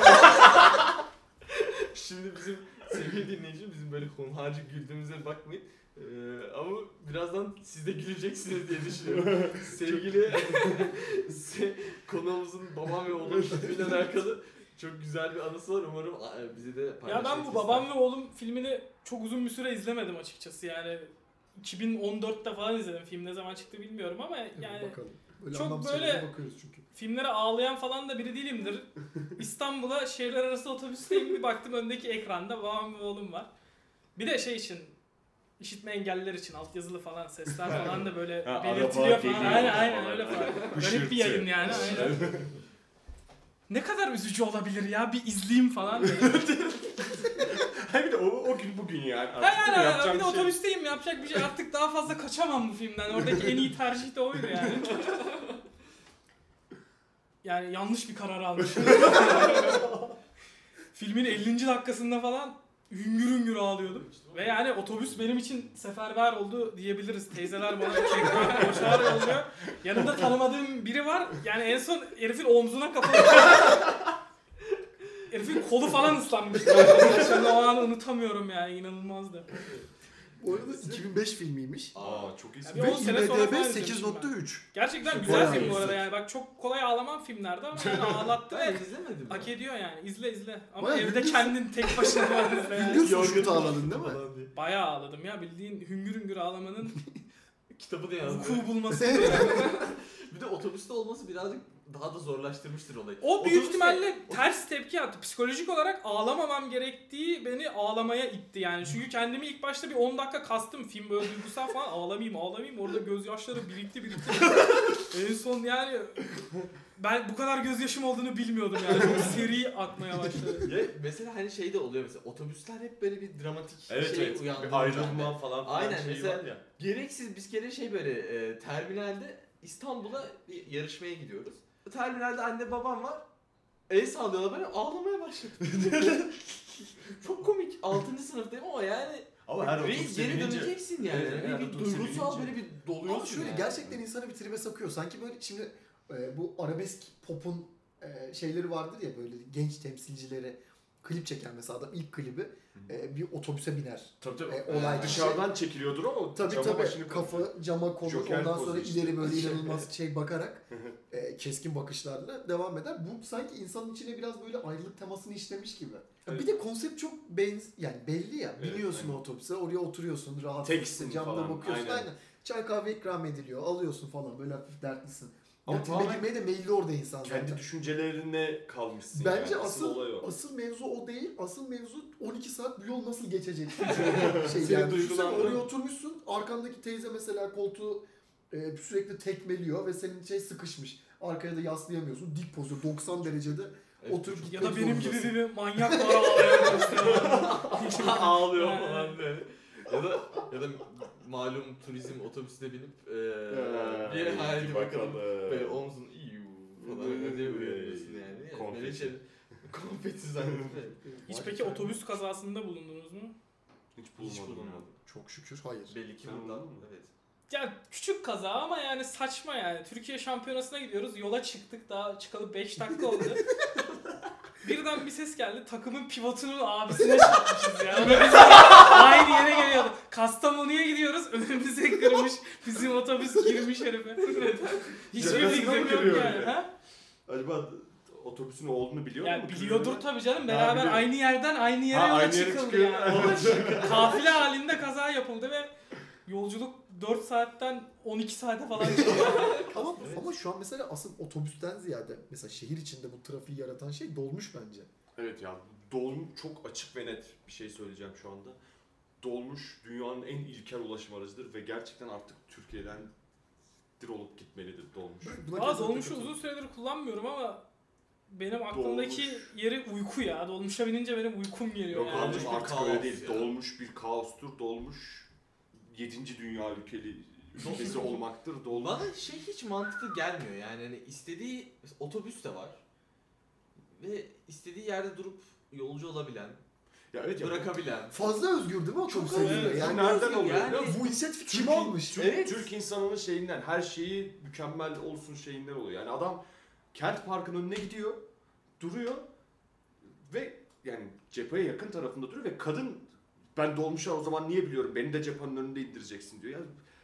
şimdi bizim sevgili dinleyiciler bizim böyle hunharca güldüğümüze bakmayın. Ama birazdan siz de güleceksiniz diye düşünüyorum. Sevgili konuğumuzun Babam ve Oğlum filmiyle alakalı çok güzel bir anısı var. Umarım bize de Ya paylaşmak ben bu Babam ve Oğlum filmini çok uzun bir süre izlemedim açıkçası yani. 2014'te falan izledim. Film ne zaman çıktı bilmiyorum ama yani Bakalım. Böyle çok anlamsız böyle- şeylere bakıyoruz çünkü. filmlere ağlayan falan da biri değilimdir. İstanbul'a şehirler arası otobüsteyim, bir baktım öndeki ekranda Babam ve Oğlum var. Bir de şey için, işitme engelliler için altyazılı falan sesler falan da böyle Ha, belirtiliyor araba falan. geliyor Aynen falan. öyle falan. Hışırtı. Garip bir yayın yani aynen. Ne kadar üzücü olabilir ya, bir izleyeyim falan. Hayır bir de o gün bugün yani. Artık Aynen yapacağım bir de bir şey. otobüsteyim, yapacak bir şey, artık daha fazla kaçamam bu filmden. Oradaki en iyi tercih de oydu yani. Yani yanlış bir karar almışım. Filmin 50. dakikasında falan hüngür hüngür ağlıyordum. Ve yani otobüs benim için seferber oldu diyebiliriz. Teyzeler bana çekme koşar yolluyor. Yanımda tanımadığım biri var. Yani en son herifin omzuna kapalı. Herifin kolu falan ıslanmış. Şimdi o an unutamıyorum yani, inanılmazdı. Bu arada 2005 filmiymiş. Aa çok iyi. Ya bir Ve 10 sene sonra IMDb falan izlemişim 8.3. Gerçekten Çok güzel bayağı film bu yüksek. arada yani. Bak çok kolay ağlamam filmlerde ama yani ağlattı ben ve izlemedim. hak ediyor yani. İzle. Ama Bayağı evde hüngür- kendin tek başına falan izle yani. Hüngür suçlu ağladın değil mi? Falan diye. Bayağı ağladım ya. Bildiğin hüngür hüngür ağlamanın Kitabı da yazdı. vuku bulması. Bir de otobüste olması birazcık daha da zorlaştırmıştır olayı. O büyük Otobüste- ihtimalle ters tepki attı. Psikolojik olarak ağlamamam gerektiği beni ağlamaya itti yani. Çünkü kendimi ilk başta bir 10 dakika kastım. Film böyle duygusal falan, ağlamayayım. Orada gözyaşları birikti. En son yani ben bu kadar gözyaşım olduğunu bilmiyordum yani. Çok seri akmaya başladı. Ya mesela hani şey de oluyor mesela otobüsler hep böyle bir dramatik Evet şey evet. uyandırıyor. Bir ayrılma falan Aynen, şey mesela- var ya. Gereksiz biz kere şey böyle terminalde İstanbul'a bir yarışmaya gidiyoruz. Terminalde anne babam var. El sallıyorlar, böyle ağlamaya başladım. Çok komik. 6. sınıftayım ama yani Ama her reis otobüse geri binince- döneceksin yani. Evet, Bir her otobüse duygusal binince- böyle bir doluyorsun Ama şöyle yani. gerçekten insanı bir tribe sokuyor. Sanki böyle şimdi bu arabesk pop'un şeyleri vardır ya, böyle genç temsilcileri klip çeken mesela adam ilk klibi bir otobüse biner. Tabii olay dışarıdan çekiliyordur ama Tabii cama tabii başını kafa cama konur, Joker ondan sonra pozu işte. ileri böyle inanılmaz şey bakarak keskin bakışlarla devam eder. Bu sanki insanın içine biraz böyle ayrılık temasını işlemiş gibi. Evet. Bir de konsept çok yani belli ya. Evet, Biniyorsun aynen. otobüse, oraya oturuyorsun, rahatsın, Teksin camda falan, bakıyorsun. aynen. Aynen. Çay kahve ikram ediliyor, alıyorsun falan, böyle hafif dertlisin. Ama Ya filme tamamen girmeye de meyilli orada insan zaten. kendi düşüncelerine kalmışsın Bence yani. asıl olay o. asıl mevzu o değil. Asıl mevzu 12 saat bu yol nasıl geçecek? şey Seni yani düşünsene, duygulandırın. oraya oturmuşsun. Arkandaki teyze mesela koltuğu sürekli tekmeliyor ve senin şey sıkışmış. Arkaya da yaslayamıyorsun. Dik pozisyon 90 derecede Evet, oturup Ya gitmek da benim gibi zorundasın. bir manyak var ağlayan. ağlıyor falan böyle. Ya da malum turizm otobüsüne binip bir haydi bakalım. Böyle omzun iyi falan öyle diye uyanıyorsun yani. Konfeti. Böyle şey konfeti zannedip. Hiç peki otobüs kazasında bulundunuz mu? Hiç Hiç bulmadım. bulunmadım. Çok şükür hayır. Belli ki Sen bundan. bulundun mu? Evet. Ya küçük kaza ama yani saçma yani. Türkiye şampiyonasına gidiyoruz. Yola çıktık, daha çıkalı 5 dakika oldu. Birden bir ses geldi. Takımın pivotunun abisine çarpmışız ya. Ve biz aynı yere geliyordu. Kastamonu'ya gidiyoruz. Önümüze kırmış. Bizim otobüs girmiş herife. Hiçbir Yarasına fikrim mı yok kırıyor yani. ya? Ha? Acaba otobüsün olduğunu biliyor mu? Yani biliyordur tabii canım. Beraber biliyor. aynı yerden aynı yere yola aynı yere çıkıldı çıkıyor. yani. Kafile halinde kaza yapıldı ve yolculuk 4 saatten 12 saate falan çıktı. Ama, Evet. ama şu an mesela asıl otobüsten ziyade mesela şehir içinde bu trafiği yaratan şey dolmuş bence. Evet ya, dolmuş çok açık ve net bir şey söyleyeceğim şu anda. Dolmuş dünyanın en ilkel ulaşım aracıdır ve gerçekten artık Türkiye'den olup gitmelidir dolmuş. Buna Valla kesinlikle dolmuşu katılıyorum. uzun süredir kullanmıyorum ama benim aklımdaki yeri uyku ya. Dolmuşa binince benim uykum geliyor Yok yani. abicim Dolmuş bir artık kaos öyle değil. ya. Dolmuş bir kaostur, dolmuş 7. dünya ülkesi olmaktır, dolmuş. Bana şey hiç mantıklı gelmiyor yani hani istediği otobüs de var ve istediği yerde durup yolcu olabilen, Ya evet ya, bırakabilen. Fazla özgür değil mi otobüs özgür. sayesinde? Evet. Yani nereden oluyor yani- biliyor musun? bu inisiyatif kim Türk- almış? Evet. Türk insanının şeyinden, her şeyi mükemmel olsun şeyinden oluyor. Yani adam kent parkının önüne gidiyor, duruyor ve yani cepheye yakın tarafında duruyor ve kadın ben dolmuşa o zaman niye biliyorum beni de cephenin önünde indireceksin diyor. Yani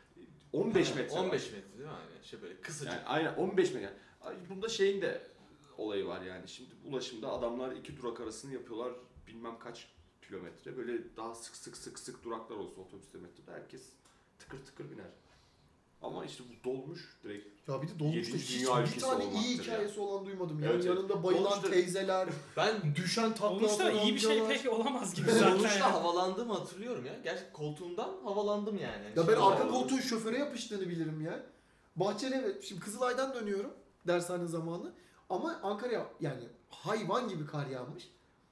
15 metre 15 var. metre değil mi aynen şey böyle kısacık. Yani aynen 15 metre. Ay, bunda şeyin de olayı var yani. Şimdi ulaşımda adamlar iki durak arasını yapıyorlar bilmem kaç kilometre. Böyle daha sık duraklar olsa otobüste metroda herkes tıkır tıkır biner. Ama işte bu dolmuş direkt. Ya bir de dolmuşta Yedinci hiç dünya bir ülkesi tane iyi olmaktır hikayesi olan duymadım. Yani Evet, evet. yanında bayılan Dolmuşta- teyzeler, Ben düşen takla Dolmuşta atan iyi bir şey amcalar. pek olamaz gibi zaten. dolmuşta yani. havalandığımı hatırlıyorum ya. Gerçekten koltuğumdan havalandım yani. Ya ben Şey arka oldu. koltuğun şoföre yapıştığını bilirim ya. Bahçeli evet. Şimdi Kızılay'dan dönüyorum dershane zamanı. Ama Ankara'ya yani hayvan gibi kar yağmış.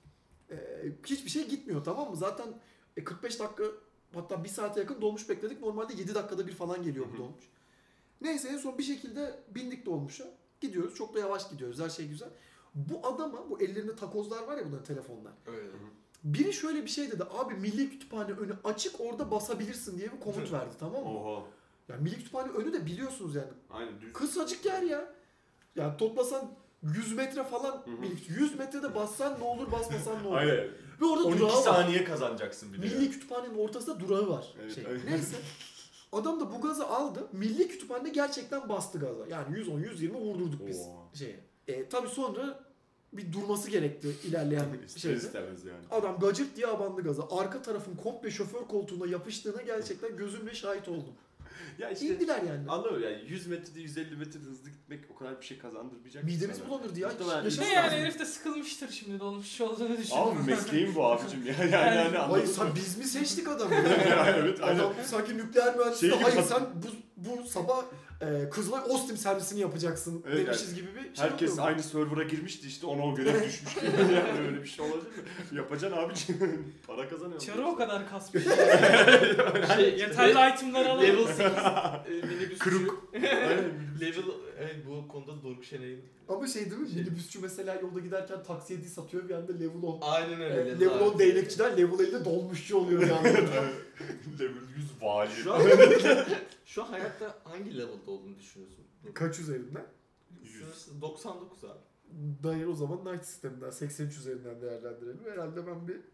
Hiçbir şey gitmiyor tamam mı? Zaten 45 dakika hatta 1 saate yakın dolmuş bekledik. Normalde 7 dakikada bir falan geliyor bu dolmuş. Neyse en son bir şekilde bindik dolmuşa. Gidiyoruz. Çok da yavaş gidiyoruz. Her şey güzel. Bu adama bu ellerinde takozlar var ya bunların telefonlar. Öyle. Biri şöyle bir şey dedi. Abi Milli Kütüphane önü açık orada basabilirsin diye bir komut verdi tamam mı? Oha. Yani Milli Kütüphane önü de biliyorsunuz yani. Aynen düz. Kısacık yer ya. Yani toplasan 100 metre falan, Hı. 100 metrede bassan ne olur basmasan ne olur. Aynen. Ve orada 12 durağı var. saniye kazanacaksın bir de. Milli Kütüphane'nin ortasında durağı var. Evet, Şey. evet. Neyse. Adam da bu gazı aldı. Milli Kütüphane gerçekten bastı gaza. Yani 110-120 vurdurduk biz Oha. şeye. Tabii sonra bir durması gerekti ilerleyen İster şeyde. istemez yani. Adam gacırt diye abandı gaza. Arka tarafın komple şoför koltuğuna yapıştığına gerçekten gözümle şahit oldum. Ya işte İndiler yani. anlamıyorum yani 100 metrede 150 metrede hızlı gitmek o kadar bir şey kazandırmayacak. Midemiz sana. bulanırdı ya. Muhtemelen Yaşamaz Ne yani lazım. herif de sıkılmıştır şimdi dolmuş olduğunu düşünüyorum. Abi mesleğim bu abicim ya. Yani Yani- anladın Hayır mı? sen biz mi seçtik adamı? Evet, aynen. Adam sanki nükleer mühendisi. Şey gibi Hayır bak- sen bu sabah Kızılay Ostim servisini yapacaksın Evet, demişiz gibi bir şey Herkes oluyor. aynı server'a girmişti işte ona o görev düşmüş gibi. Yani öyle bir şey olabilir mi? Yapacaksın abicim. Para kazanıyorsun. Çarı o kadar kasmış. Şey, Yeterli itemler alalım. Level 8 minibüsçü. Kırık. Aynen. Level evet, bu konuda Doruk Şenay'ın. Ama şey değil mi? Şey- Minibüsçü mesela yolda giderken taksiye diye satıyor bir anda level 10. Aynen öyle. Level 10 değnekçiden level 50'de dolmuşçu oluyor yani. Level 100 vali. Şu an hayatta hangi level'da olduğunu düşünüyorsun? Kaç üzerinden? 100. 99 abi. Hayır o zaman Knight sisteminden 83 üzerinden değerlendirelim. Herhalde ben bir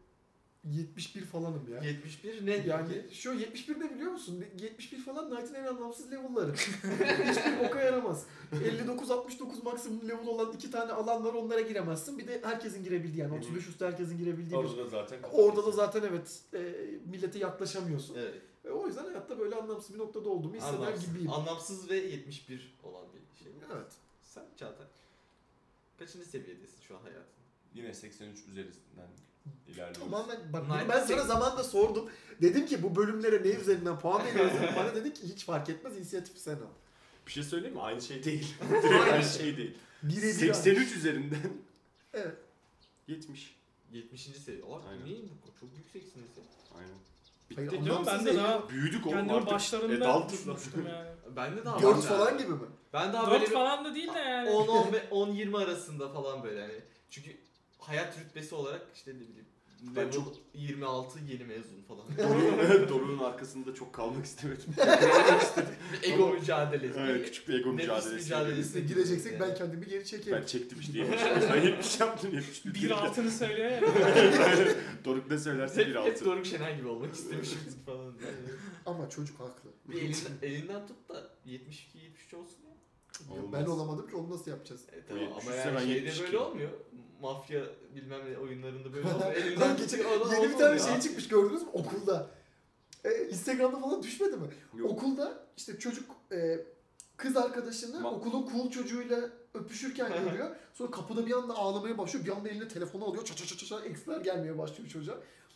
71 falanım ya. 71 ne? Yani şu 71 ne biliyor musun? 71 falan Knight'ın en anlamsız level'ları. Hiçbir boka yaramaz. 59-69 maksimum level olan 2 tane alan var onlara giremezsin. Bir de herkesin girebildiği yani 35 üstü herkesin girebildiği bir. Orada da zaten. Orada da zaten evet millete yaklaşamıyorsun. Evet. Ve o yüzden hayatta böyle anlamsız bir noktada olduğumu hisseder Anlamsız. gibiyim. Anlamsız ve 71 olan bir şey. Evet. Sen Çağatay. Kaçıncı seviyedesin şu an hayatın? Yine 83 üzerinden ilerliyoruz. Tamamen bak Knight bunu ben sana sekiz- zamanında sordum. Dedim ki bu bölümlere ne üzerinden puan veriyorsun? Bana dedi ki hiç fark etmez inisiyatifi sen al. Bir şey söyleyeyim mi? Aynı şey değil. Direkt aynı şey değil. Birebir 83 üzerinden Evet. 70. 70. seviye. Aa, Aynen. niye bu? Çok yükseksiniz ya. Aynen. Hayır, Bitti. Canım anlamsız ben de değil. daha Büyüdük oğlum kendimi artık. başlarında Adultuz lan. tutmuştum yani. Ben de daha 4 var falan yani. gibi mi? Ben daha 4 böyle falan da değil de yani. 10-10 ve 10-20 arasında falan böyle yani. Çünkü hayat rütbesi olarak işte ne bileyim Ben Level çok 26 yeni mezun falan. Doruk'un arkasında çok kalmak istemedim. Bir ego mücadelesi. Evet, küçük bir ego Nefis mücadelesi. mücadelesi. Gireceksek Yani. ben kendimi geri çekerim. Ben çektim işte 70. Ben 70 yaptım 71. Bir altını söylüyor ya. Doruk ne söylerse Hep 1.6. Doruk Şener gibi olmak istemişimdir falan. Ama çocuk haklı. Bir elinden tut da 72-73 olsun ya. Ya Olmaz. ben olamadım ki onu nasıl yapacağız? Tamam Bu ama 73 yani ben şeyde 72. böyle olmuyor. Mafya bilmem ne oyunlarında böyle olmuyor. Lan Elinden geçen tutuyor, adam yeni bir olmuyor tane ya. şey çıkmış gördünüz mü okulda? Instagram'da falan düşmedi mi? Yok. Okulda işte çocuk kız arkadaşını okulun cool çocuğuyla öpüşürken görüyor. Sonra kapıda bir anda ağlamaya başlıyor. Bir anda eline telefonu alıyor. Çat çat çat çat eksiler gelmeye başlıyor çocuğa.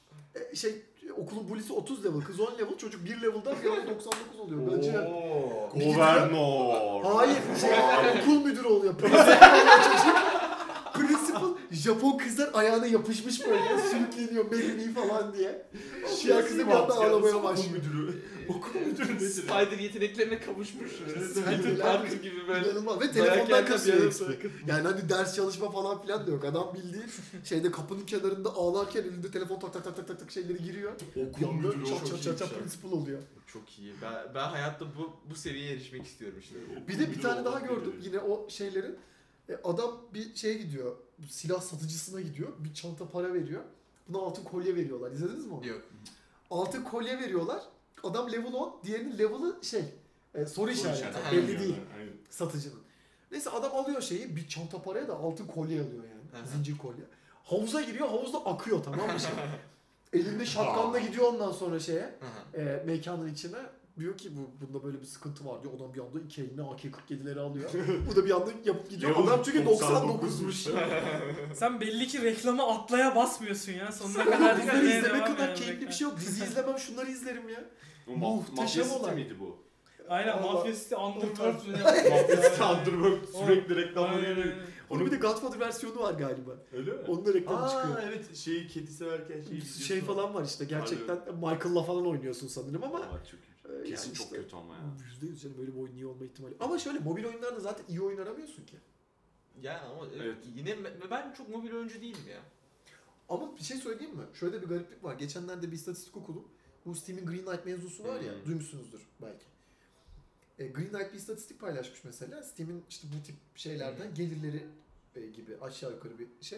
Okulun bulisi 30 level, kız 10 level, çocuk 1 level'dan bir anda 99 oluyor. Bence Oo. Governor. hayır, okul müdürü oluyor. Principal oluyor çocuk. Principal, Japon kızlar ayağına yapışmış böyle, sürükleniyor, Melanie falan diye. Diğer kızı bir anda ağlamaya başlıyor. Okul müdürü nedir? Spider yeteneklerine kavuşmuş. Sen Peter neler Parker gibi böyle. İnanılmaz. Ve dayak telefondan yerken kasıyor bir yana hepsini. bırakıp- Yani hani ders çalışma falan filan da yok. Adam bildiğin şeyde kapının kenarında ağlarken elinde telefon tak tak tak tak tak tak şeyleri giriyor. Bir Okul anda müdürü çat çat çat çat iyiymiş principal oluyor. Çok iyi. Ben hayatta bu seviyeye erişmek istiyorum işte. Bir de bir tane daha gördüm yine o şeylerin. Adam bir şeye gidiyor. Silah satıcısına gidiyor. Bir çanta para veriyor. Buna altın kolye veriyorlar. İzlediniz mi onu? Yok. Altın kolye veriyorlar. Adam level 10, diğerinin level'ı soru işareti. işareti. Belli değil satıcının. Neyse adam alıyor şeyi, bir çanta paraya da altın kolye alıyor yani. Aha. Zincir kolye. Havuza giriyor, havuzda akıyor tamam mı şey? Elinde şatkanla gidiyor ondan sonra Aha. mekanın içine. Diyor ki bunda böyle bir sıkıntı var diyor. Adam bir anda iki eline AK-47'leri alıyor. Bu da bir anda yapıp gidiyor. Level Adam çünkü 99'muş. Sen belli ki reklama atlaya basmıyorsun ya. Sonuna Bunları kadar izlemeye izlemek devam kadar yani. keyifli bir şey yok. Dizi izlemem, şunları izlerim ya. Muhteşem Muhteşem olay. olay. miydi bu? Aynen Allah. Mafya City Underworld mu ne? Mafya Underworld sürekli reklamları Aynen. geliyor. Onun bir de Godfather versiyonu var galiba. Öyle mi? Onun da reklamı çıkıyor. Evet şeyi kedi severken Şey falan var işte gerçekten Michael'la falan oynuyorsun sanırım ama Aa, çok iyi. Kesin yani çok işte kötü ama ya. %100 canım böyle bir oyun iyi olma ihtimali. Ama şöyle mobil oyunlarda zaten iyi oyun aramıyorsun ki. Yani ama Evet. yine ben çok mobil oyuncu değilim ya. Ama bir şey söyleyeyim mi? Şöyle bir gariplik var. Geçenlerde bir istatistik okudum. Bu Steam'in Green Knight mevzusu var ya, duymuşsunuzdur belki. Green Knight bir istatistik paylaşmış mesela. Steam'in işte bu tip şeylerden gelirleri gibi aşağı yukarı bir şey.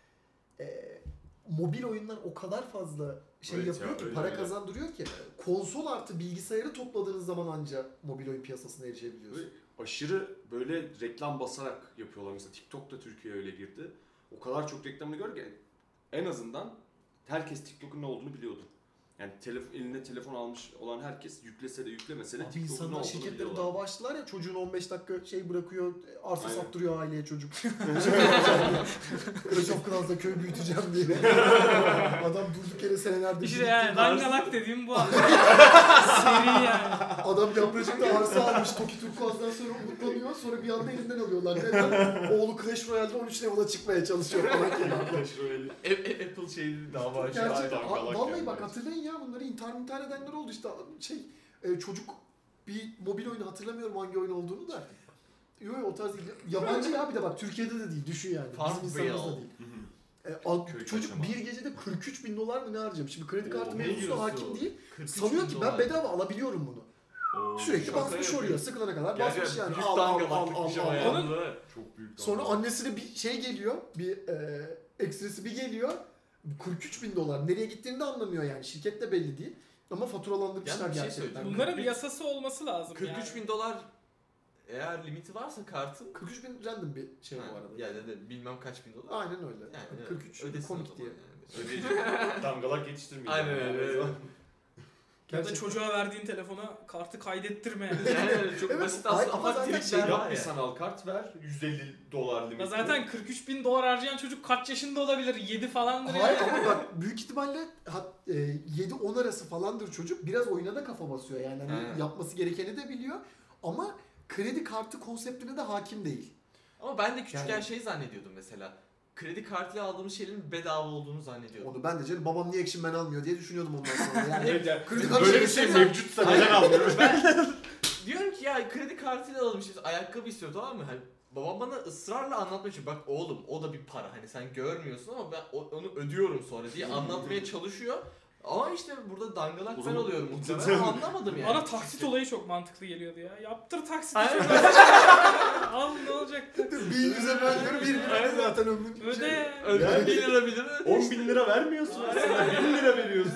Mobil oyunlar o kadar fazla şey Evet yapıyor ya, ki, öyle para öyle. kazandırıyor ki konsol artı bilgisayarı topladığınız zaman anca mobil oyun piyasasına erişebiliyorsun. Aşırı böyle reklam basarak yapıyorlar. Mesela TikTok'ta Türkiye'ye öyle girdi. O kadar çok reklamını gör ki en azından herkes TikTok'un ne olduğunu biliyordu. Yani eline telefon almış olan herkes yüklese de yüklemese de Abi TikTok'un ne insanlar olduğunu şirketleri biliyorlar. dava açtılar ya, çocuğun 15 dakika şey bırakıyor, arsa Aynen. sattırıyor aileye çocuk. Clash of Clans'da köy büyüteceğim diye. Adam durduk yere senelerdir İşte yani biriktirdi arsa. dangalak dediğim bu. Seri yani. Adam yapracıkta arsa almış Toki Turkuaz'dan sonra umutlanıyor, sonra bir anda elinden alıyorlar. Neden? Oğlu Clash Royale'de 13 level'a çıkmaya çalışıyor falan. Apple şeyi dava açıyor. Gerçekten. dangalak Vallahi yani. bak hatırlayın ya, bunları intihar edenler oldu işte. Çocuk bir mobil oyunu, hatırlamıyorum hangi oyun olduğunu da. Yok o tarz değil. Yabancı ya, bir de bak Türkiye'de de değil, düşün yani. Bizim insanımızda Farmville. değil. Köy Çocuk kaçama. bir gecede 43 bin dolar mı ne harcamış? Şimdi kredi kartı Oo, ne mevzusuna diyorsun? hakim değil. 43 Sanıyor bin ki dolar. ben bedava alabiliyorum bunu. Sürekli şaka basmış yapıyor. oraya, sıkılana kadar basmış yani. Büyük Al al al dangalaklıkmış ama al. ya. Onun- Çok büyük. Sonra annesine bir şey geliyor, bir ekstresi bir geliyor. 43 bin dolar. Nereye gittiğini de anlamıyor yani. Şirket de belli değil. Ama faturalandırmışlar Yani bir şey gerçekten. söyleyeceğim. Bunların bir yasası olması lazım 43 bin dolar eğer limiti varsa kartın 43 bin random bir şey bu arada. yani de bilmem kaç bin dolar. Aynen öyle. Yani 43 ödesin o komik zaman diye. yani. Ödeyecek. Dangalak yetiştirmeyecek. Aynen öyle. Ya da Gerçekten. çocuğa verdiğin telefona kartı kaydettirme yani. Yani çok Evet, basit ama aslında zaten trikler şey var Yap bir ya. sanal kart ver. 150 dolar limit. Ya zaten 43 bin dolar harcayan çocuk kaç yaşında olabilir? 7 falandır Hayır yani. ama bak büyük ihtimalle 7-10 arası falandır çocuk. Biraz oyuna da kafa basıyor yani. Hani He. yapması gerekeni de biliyor. Ama kredi kartı konseptine de hakim değil. Ama ben de küçükken Yani- şey zannediyordum mesela. Kredi kartıyla aldığımız şeylerin bedava olduğunu zannediyordum. Onu ben de canım babam niye Action Man almıyor diye düşünüyordum ondan sonra. Yani Evet yani, kredi kartı böyle bir şey mesela- mevcutsa neden almıyoruz? Diyorum ki ya kredi kartıyla almışız. Ayakkabı istiyor tamam mı? Hani babam bana ısrarla anlatmaya çalışıyor. Bak oğlum o da bir para. Hani sen görmüyorsun ama ben onu ödüyorum sonra diye anlatmaya çalışıyor. Ama işte burada dangalak O ben zaman- oluyorum muhtemelen. Anlamadım yani. Bana taksit olayı çok mantıklı geliyordu ya. Yaptır taksiti. Aynen. Al ne olacak? 1100'e böldür 1 lira zaten ömrün. Öde. Öyle 1 lira 1 lira. 10.000 lira vermiyorsun aslında 1000 lira veriyorsun.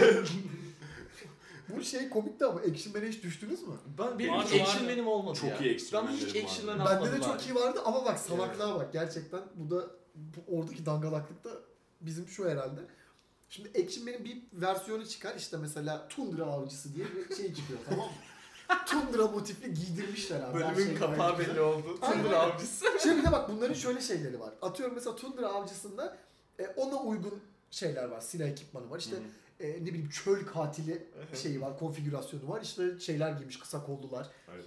Bu şey komikti ama Action Man'e hiç düştünüz mü? Benim Vardı, hiç action vardı. benim olmadı Çok ya. iyi action Ben hiç man'lerim action'dan vardı. Bende de anlamadım çok iyi vardı ama bak salaklığa bak gerçekten bu da oradaki dangalaklıkta bizim şu herhalde. Şimdi Action Man'in bir versiyonu çıkar işte mesela Tundra Avcısı diye bir şey çıkıyor tamam mı? Tundra motifli giydirmişler abi. her Bölümün şey kapağı gayet belli oldu. Aynen. Tundra avcısı. Şimdi bir de bak bunların şöyle şeyleri var. Atıyorum mesela Tundra Avcısı'nda ona uygun şeyler var. Silah ekipmanı var. İşte ne bileyim çöl katili şeyi var, konfigürasyonu var. İşte şeyler giymiş, kısa kollular.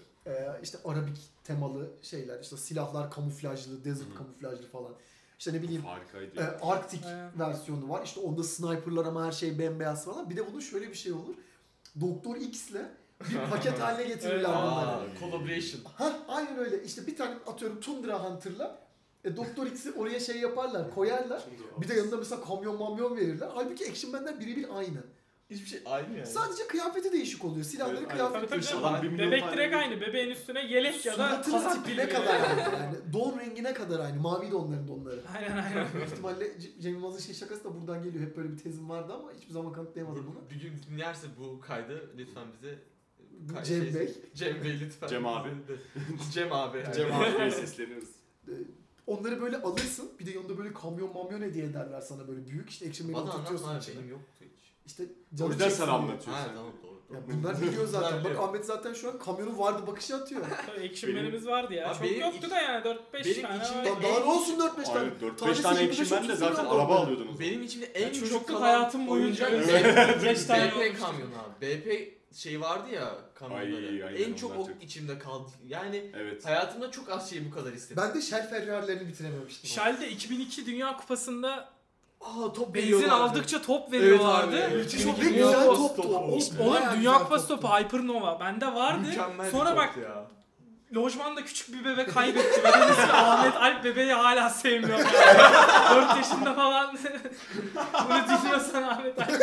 İşte Arabik temalı şeyler. İşte silahlar kamuflajlı, desert kamuflajlı falan. İşte ne bileyim Harikaydı. Arktik Aynen. versiyonu var. İşte onda sniperlar ama her şey bembeyaz falan. Bir de bunun şöyle bir şey olur. Doktor X'le bir paket haline getirirler Evet. bunları. Collaboration. Ha aynen öyle. İşte bir tane atıyorum Tundra Hunter'la Doktor X'i oraya şey yaparlar, koyarlar. Bir de yanında mesela kamyon mamyon verirler. Halbuki Action Man'ler birebir aynı. Hiçbir şey aynı yani. Sadece kıyafeti değişik oluyor. Silahları Evet, kıyafet Tabii tabii değişik. canım. Adam 1 milyon Bebek tane direkt değil. aynı. Bebeğin üstüne yelek ya da Suratının kask tipine gibi. kadar aynı yani. Don rengine kadar aynı. Mavi de onların donları. Aynen. Büyük ihtimalle Cem Yılmaz'ın şey şakası da buradan geliyor. Hep böyle bir tezim vardı ama hiçbir zaman kanıtlayamadım bunu. Bir gün dinlerse bu kaydı lütfen bize Cem Bey. Cem Bey lütfen. Cem abi. Cem abi. Cem abiye sesleniyoruz. Onları böyle alırsın. Bir de yanında böyle kamyon mamyon hediye ederler sana böyle büyük. İşte Action Man'i Bana oturtuyorsun anlatma abi içine. benim yoktu hiç. İşte O canı yüzden çeksin sen diye. anlatıyorsun. Ha sen. tamam doğru. Ya bunlar biliyor zaten. Bunlar Bak biliyor. Ahmet zaten şu an kamyonun vardı bakışı atıyor. Tabii action Benim- man'imiz vardı ya. Abi Çok benim yoktu iç- da yani 4-5 benim tane içimde- var. Lan daha ne olsun 4-5 tane. Aynen 4-5 Tanesi tane 25-30 action man de zaten milyon araba oldu. alıyordun o zaman. Benim için en Ya çok çocukluk kalan hayatım boyunca oyuncak beş tane BP olmuştu. kamyonu abi. BP şey vardı ya kamyonları. Ay, aynen, en çok onlar o çok- içimde kaldı. Yani Evet. hayatımda çok az şeyi bu kadar hissettim. Ben de Shell Ferrari'lerini bitirememiştim. Shell'de 2002 Dünya Kupası'nda Top benzin veriyorlardı. aldıkça top veriyorlardı. Evet abi. Müthiş o Dünya ne güzel Kupası toptu. topu. O İşte bayağı oğlum güzel Dünya Kupası toptu. topu Hypernova bende vardı. Mükemmel Sonra bir bak top ya. lojmanda küçük bir bebe kaybetti. Bebeğin ismi Ahmet Alp, bebeği hala sevmiyorum yani. 4 yaşında falan. Bunu dinliyorsan Ahmet Alp.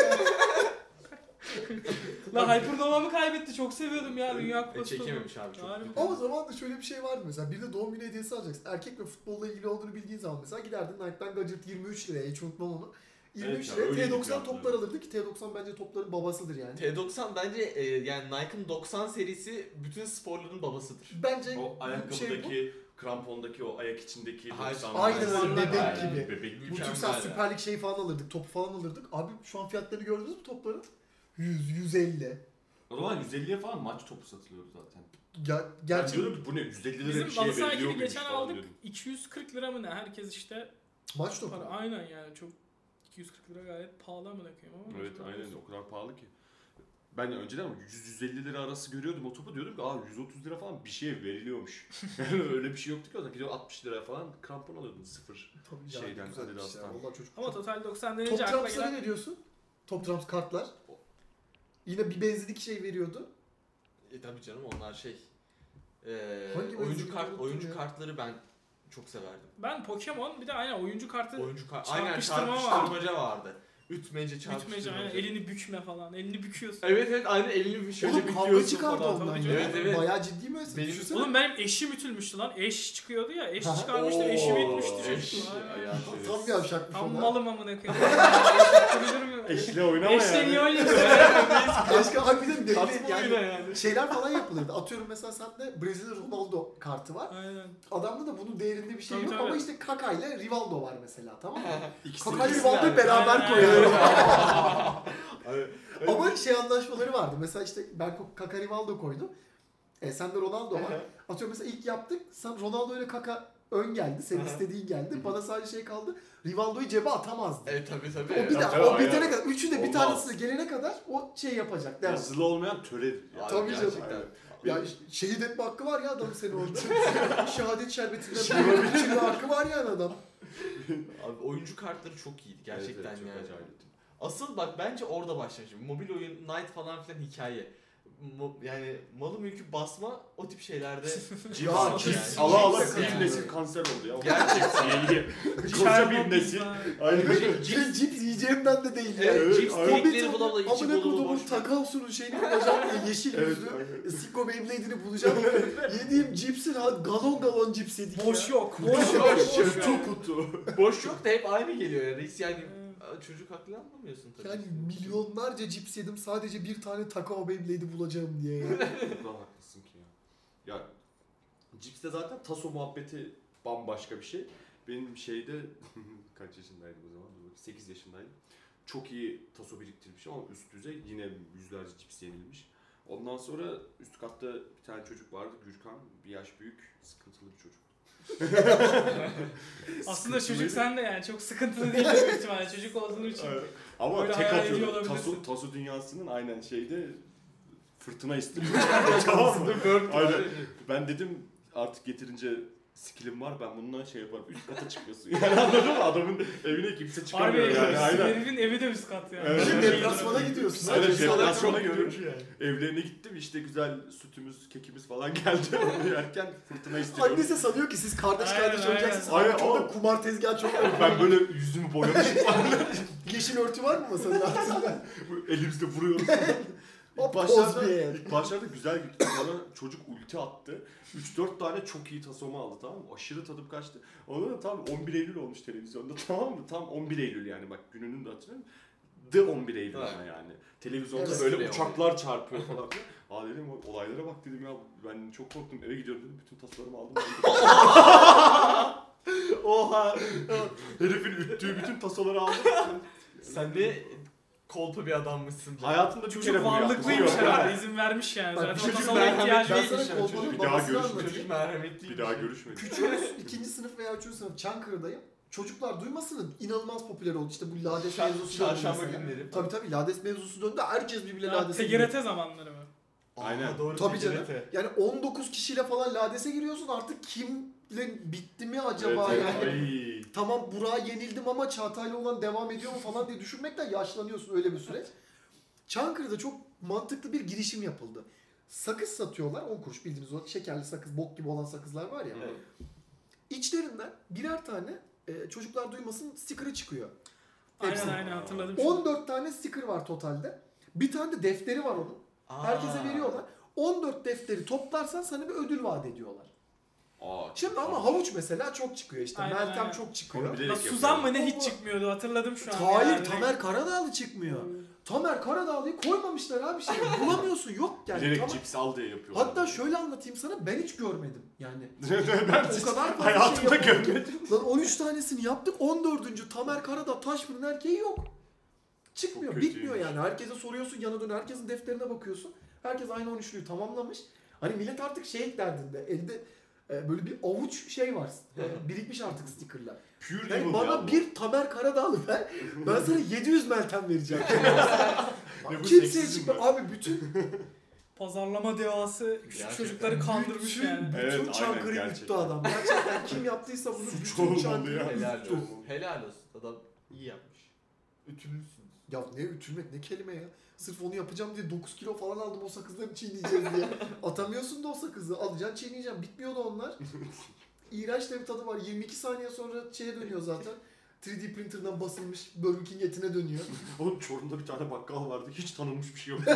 Lan Hypernova'mı kaybetti. Çok seviyordum ya Dünya Kupası topu. Çekememiş abi çok. Harbi. Ama o zaman da şöyle bir şey vardı mesela. Bir de doğum günü hediyesi alacaksın. Erkek ve futbolla ilgili olduğunu bildiğin zaman mesela giderdin Nike'dan Gadget 23 liraya. Hiç unutmam onu. 23 ya, liraya öyleydi T90 fiyatları. toplar alırdı ki T90 bence topların babasıdır yani. T90 bence yani Nike'ın 90 serisi bütün sporların babasıdır. Bence O şey bu. ayakkabıdaki, krampondaki o ayak içindeki Hayır, 90 aynen öyle, Aynen, bebek gibi. Bebek Bu gibi. Mükemmel Türksel ya. Süper Lig şey falan alırdık. Topu falan alırdık. Abi şu an fiyatlarını gördünüz mü topların? 100, 150. O zaman 150'ye falan maç topu satılıyordu zaten. Ya, Ben gerçi diyordum ki bu ne 150 lira Bizim bir şey Galatasaray veriliyor gibi muymuş geçen falan aldık. diyordum. 240 lira mı ne? Herkes işte maç topu. para. Aynen yani çok 240 lira gayet pahalı amına koyayım ama. Evet işte aynen o kadar pahalı ki. Ben önceden ama 100-150 lira arası görüyordum o topu diyordum ki 130 lira falan bir şeye veriliyormuş. Yani öyle bir şey yoktu ki o zaman gidiyor 60 lira falan krampon alıyordun sıfır. Tabii Şeyden, güzelmiş ya. Adidas'tan. Vallahi çocuk. Ama Total 90 Top denince akla Trumps'lara gelen ne diyorsun? Top Trumps kartlar. Yine bir benzedik şey veriyordu. Tabii canım onlar şey. Hangi benzinliği unuttum oyuncu ya? kartları ben çok severdim. ben Pokemon bir de aynen oyuncu kartı Oyuncu kart aynen Çarpıştırma çarpıştırmaca vardı. Ütmece çarpıştırmaca. bitmece aynen elini bükme falan. Elini büküyorsun. Evet evet aynen elini bir şöyle Oğlum kavga büküyorsun çıkardı falan. ondan Tabii ya. canım. Evet, evet. Bayağı ciddi mi öyle? Benim- Düşünsene. Oğlum benim eşim ütülmüştü lan. Eş çıkıyordu ya. Eş Aha. çıkarmıştı. Oo, Eşimi ütmüştü eş çocuk. ya, ya. Tam bir yavşakmış Tam o da. malım amına koyayım. Eş ütülür mü? Eşle oynama Eşle niye oynuyorsun? Başka harbiden belli Kasma yani. oyunu yani. Şeyler falan yapılırdı. Atıyorum mesela sende Brezilya Ronaldo kartı var. Aynen. Adamda da bunun değerinde bir şey Tabii, yok tabii. ama işte Kaka ile Rivaldo var mesela tamam mı? İkisini Kaka ile ikisi Rivaldo'yu yani. beraber Aynen, koyuyorum. Evet. Ama şey anlaşmaları vardı. Mesela işte ben Kaka Rivaldo koydum. Sende Ronaldo var. Atıyorum mesela ilk yaptık. Sen Ronaldo ile Kaka ön geldi. Senin istediğin geldi. Bana sadece şey kaldı. Rivaldo'yu cebe atamazdı. Evet tabii tabii. O bir Evet. daha, tabii, o bitene aynen. kadar, üçü de bir Olmaz. tanesi gelene kadar o şey yapacak. Devam. Yazılı olmayan töredir. Abi, Tabii canım. gerçekten. Ya şehit etme hakkı var ya adam seni orada. Şehadet şerbetinden bir içinde hakkı var yani adam. Abi oyuncu kartları çok iyiydi gerçekten Evet, evet, çok yani. acayipti. Asıl bak bence orada başlamış. Mobil oyun, Night falan filan hikaye. yani malı mülkü basma o tip şeylerde Ya, Cips yani. ala ala Cips kötü yani. nesil kanser oldu ya. Gerçekten. Yenge. Koca bir nesil. Aynen. Şey, cips yiyeceğimden de değil ya. Evet, cips aynen. kekleri bula bula içi Amına bulu bulu kodumun boş. Takavsu'nun şeyini bulacağım diye yeşil Evet, yüzlü. aynen. Sicko Beyblade'ini bulacağım. Yediğim cipsin galon galon cips yedik Boş ya. yok. Boş Boş yok. yok. Boş yok. Kutu kutu. Boş yok da hep aynı geliyor ya reis yani çocuk haklı anlamıyorsun tabii. Yani milyonlarca cips yedim sadece bir tane Takao Beyblade'i bulacağım diye ya. Buradan haklısın ki ya. Ya cipste zaten taso muhabbeti bambaşka bir şey. Benim şeyde kaç yaşındaydım o zaman? 8 yaşındaydım. Çok iyi taso biriktirmişim ama üst düzey yine yüzlerce cips yenilmiş. Ondan sonra üst katta bir tane çocuk vardı, Gürkan. Bir yaş büyük, sıkıntılı bir çocuk. Aslında çocuk sen de yani çok sıkıntılı değil büyük ihtimalle çocuk olduğun için. Evet. Ama Öyle tek hayal atıyordu. ediyor olabilirsin. Taso dünyasının aynen şeyde fırtına istiriyor. Tamam mı? Aynen. Ben dedim artık getirince skillim var, ben bununla şey yaparım. Üst kata çıkıyorsun. Yani anladın mı? Adamın evine kimse Harbi çıkamıyor yani. Aynen. herifin evi de üst kat yani. Evet. Şimdi deplasmana gidiyorsun. Aynen, Sadece deplasmana salak gidiyorum. çok görüyor. Evlerine gittim, işte güzel sütümüz, kekimiz falan geldi. Onu yerken fırtına istiriyorum. Annesi sanıyor ki siz kardeş Aynen, kardeş aynen. olacaksınız. Aynen, Arkada ama- kumar tezgahı çok Ben böyle yüzümü boyamışım falan. Yeşil örtü var mı masanın altında? Elimizde vuruyoruz. Hop, Başlarda, poz bir yer. ilk başlarda güzel gitti. Bana çocuk ulti attı. 3-4 tane çok iyi tasomu aldı, tamam mı? Aşırı tadım kaçtı. Ondan da tam 11 Eylül olmuş televizyonda, tamam mı? Tam 11 Eylül yani, bak gününü de hatırlıyorum. The 11 Eylül Evet. ama yani. Televizyonda Evet. böyle Süre uçaklar çarpıyor falan. Aa dedim, olaylara bak dedim ya, ben çok korktum, eve gidiyorum dedim, bütün tasolarımı aldım. Oha. Herifin üttüğü bütün tasoları aldım. Sen de kolpa bir adammışsın. Hayatımda bir kere Çocuk bunu yaptım. varlıklıymış Yok. herhalde izin vermiş yani. Bak, Zaten o çocuk tasavvura ihtiyacı Ben değil. sana yani, kolpanın çocuk bir daha babasını görüşmedik. anlatayım. Çocuk merhametliymiş. Bir daha görüşmedik. Küçüğüz, 2. sınıf veya 3. sınıf Çankırı'dayım. Çocuklar duymasın, inanılmaz popüler oldu. İşte bu Lades mevzusu döndü Çarşamba mesela. günleri. Tabii Lades mevzusu döndü. Herkes birbirine Ya, Lades'e giriyor. TGRT zamanları mı? Aynen. Doğru, Tabii canım. TGRT. Yani 19 kişiyle falan Lades'e giriyorsun, artık kimle bitti mi acaba Evet, yani? evet. Ay. Tamam Burak'a yenildim ama Çağatay'la olan devam ediyor mu falan diye düşünmekten yaşlanıyorsun, öyle bir süreç. Çankırı'da çok mantıklı bir girişim yapıldı. Sakız satıyorlar, 10 kuruş bildiğiniz o şekerli sakız, bok gibi olan sakızlar var ya. Evet. İçlerinden birer tane çocuklar duymasın sticker'ı çıkıyor. Aynen Hepsi. aynen hatırladım. şimdi. 14 tane sticker var totalde. Bir tane de defteri var onun. Herkese veriyorlar. 14 defteri toplarsan sana bir ödül vaat ediyorlar. Aa, Şimdi ama havuç mesela çok çıkıyor işte. Aynen, Meltem aynen. çok çıkıyor. Onu bilerek Ya yapıyorum. Suzan mı ne hiç çıkmıyordu hatırladım şu an. Hayır, yani. Tamer Karadağlı çıkmıyor. Tamer Karadağlı'yı koymamışlar abi şey. Bulamıyorsun, yok yani. Bilerek Tamer- cips al diye yapıyorlar. Hatta şöyle anlatayım sana, ben hiç görmedim yani. ben O kadar fazla hayatımda şey yapıldı. görmedim. Lan 13 tanesini yaptık, 14. Tamer Karadağ Taşfırın erkeği yok. Çıkmıyor, Çok bitmiyor kötüymüş. yani. Herkese soruyorsun, yana dön, herkesin defterine bakıyorsun. Herkes aynı 13'lüyü tamamlamış. Hani millet artık şey derdinde, elde böyle bir avuç şey var. Birikmiş artık stickerlar. Pure Yani evil bana ya bu. bir Tamer Karadağlı ver, ben sana 700 Meltem vereceğim. Ne bu Kimseye seksizm çıkma. mi? Abi bütün Pazarlama devası küçük Gerçekten. çocukları kandırmış bütün, yani. Evet, bütün aynen, Çankırı'yı gerçekten. yuttu adam. Gerçekten kim yaptıysa bunu Suç bütün olmalı Çankırı'yı ya. Helal yuttu. olsun. Helal olsun. Adam iyi yapmış. Ütülmüşsünüz. Ya ne ütülmek, ne kelime ya. Sırf onu yapacağım diye 9 kilo falan aldım o sakızları çiğneyeceğiz diye. Atamıyorsun da o sakızı. Alacaksın çiğneyeceksin. Bitmiyordu onlar. İğrenç de bir tadı var. 22 saniye sonra şeye dönüyor zaten. 3D printer'dan basılmış Burger King etine dönüyor. Oğlum Çorum'da bir tane bakkal vardı. Hiç tanınmış bir şey yok.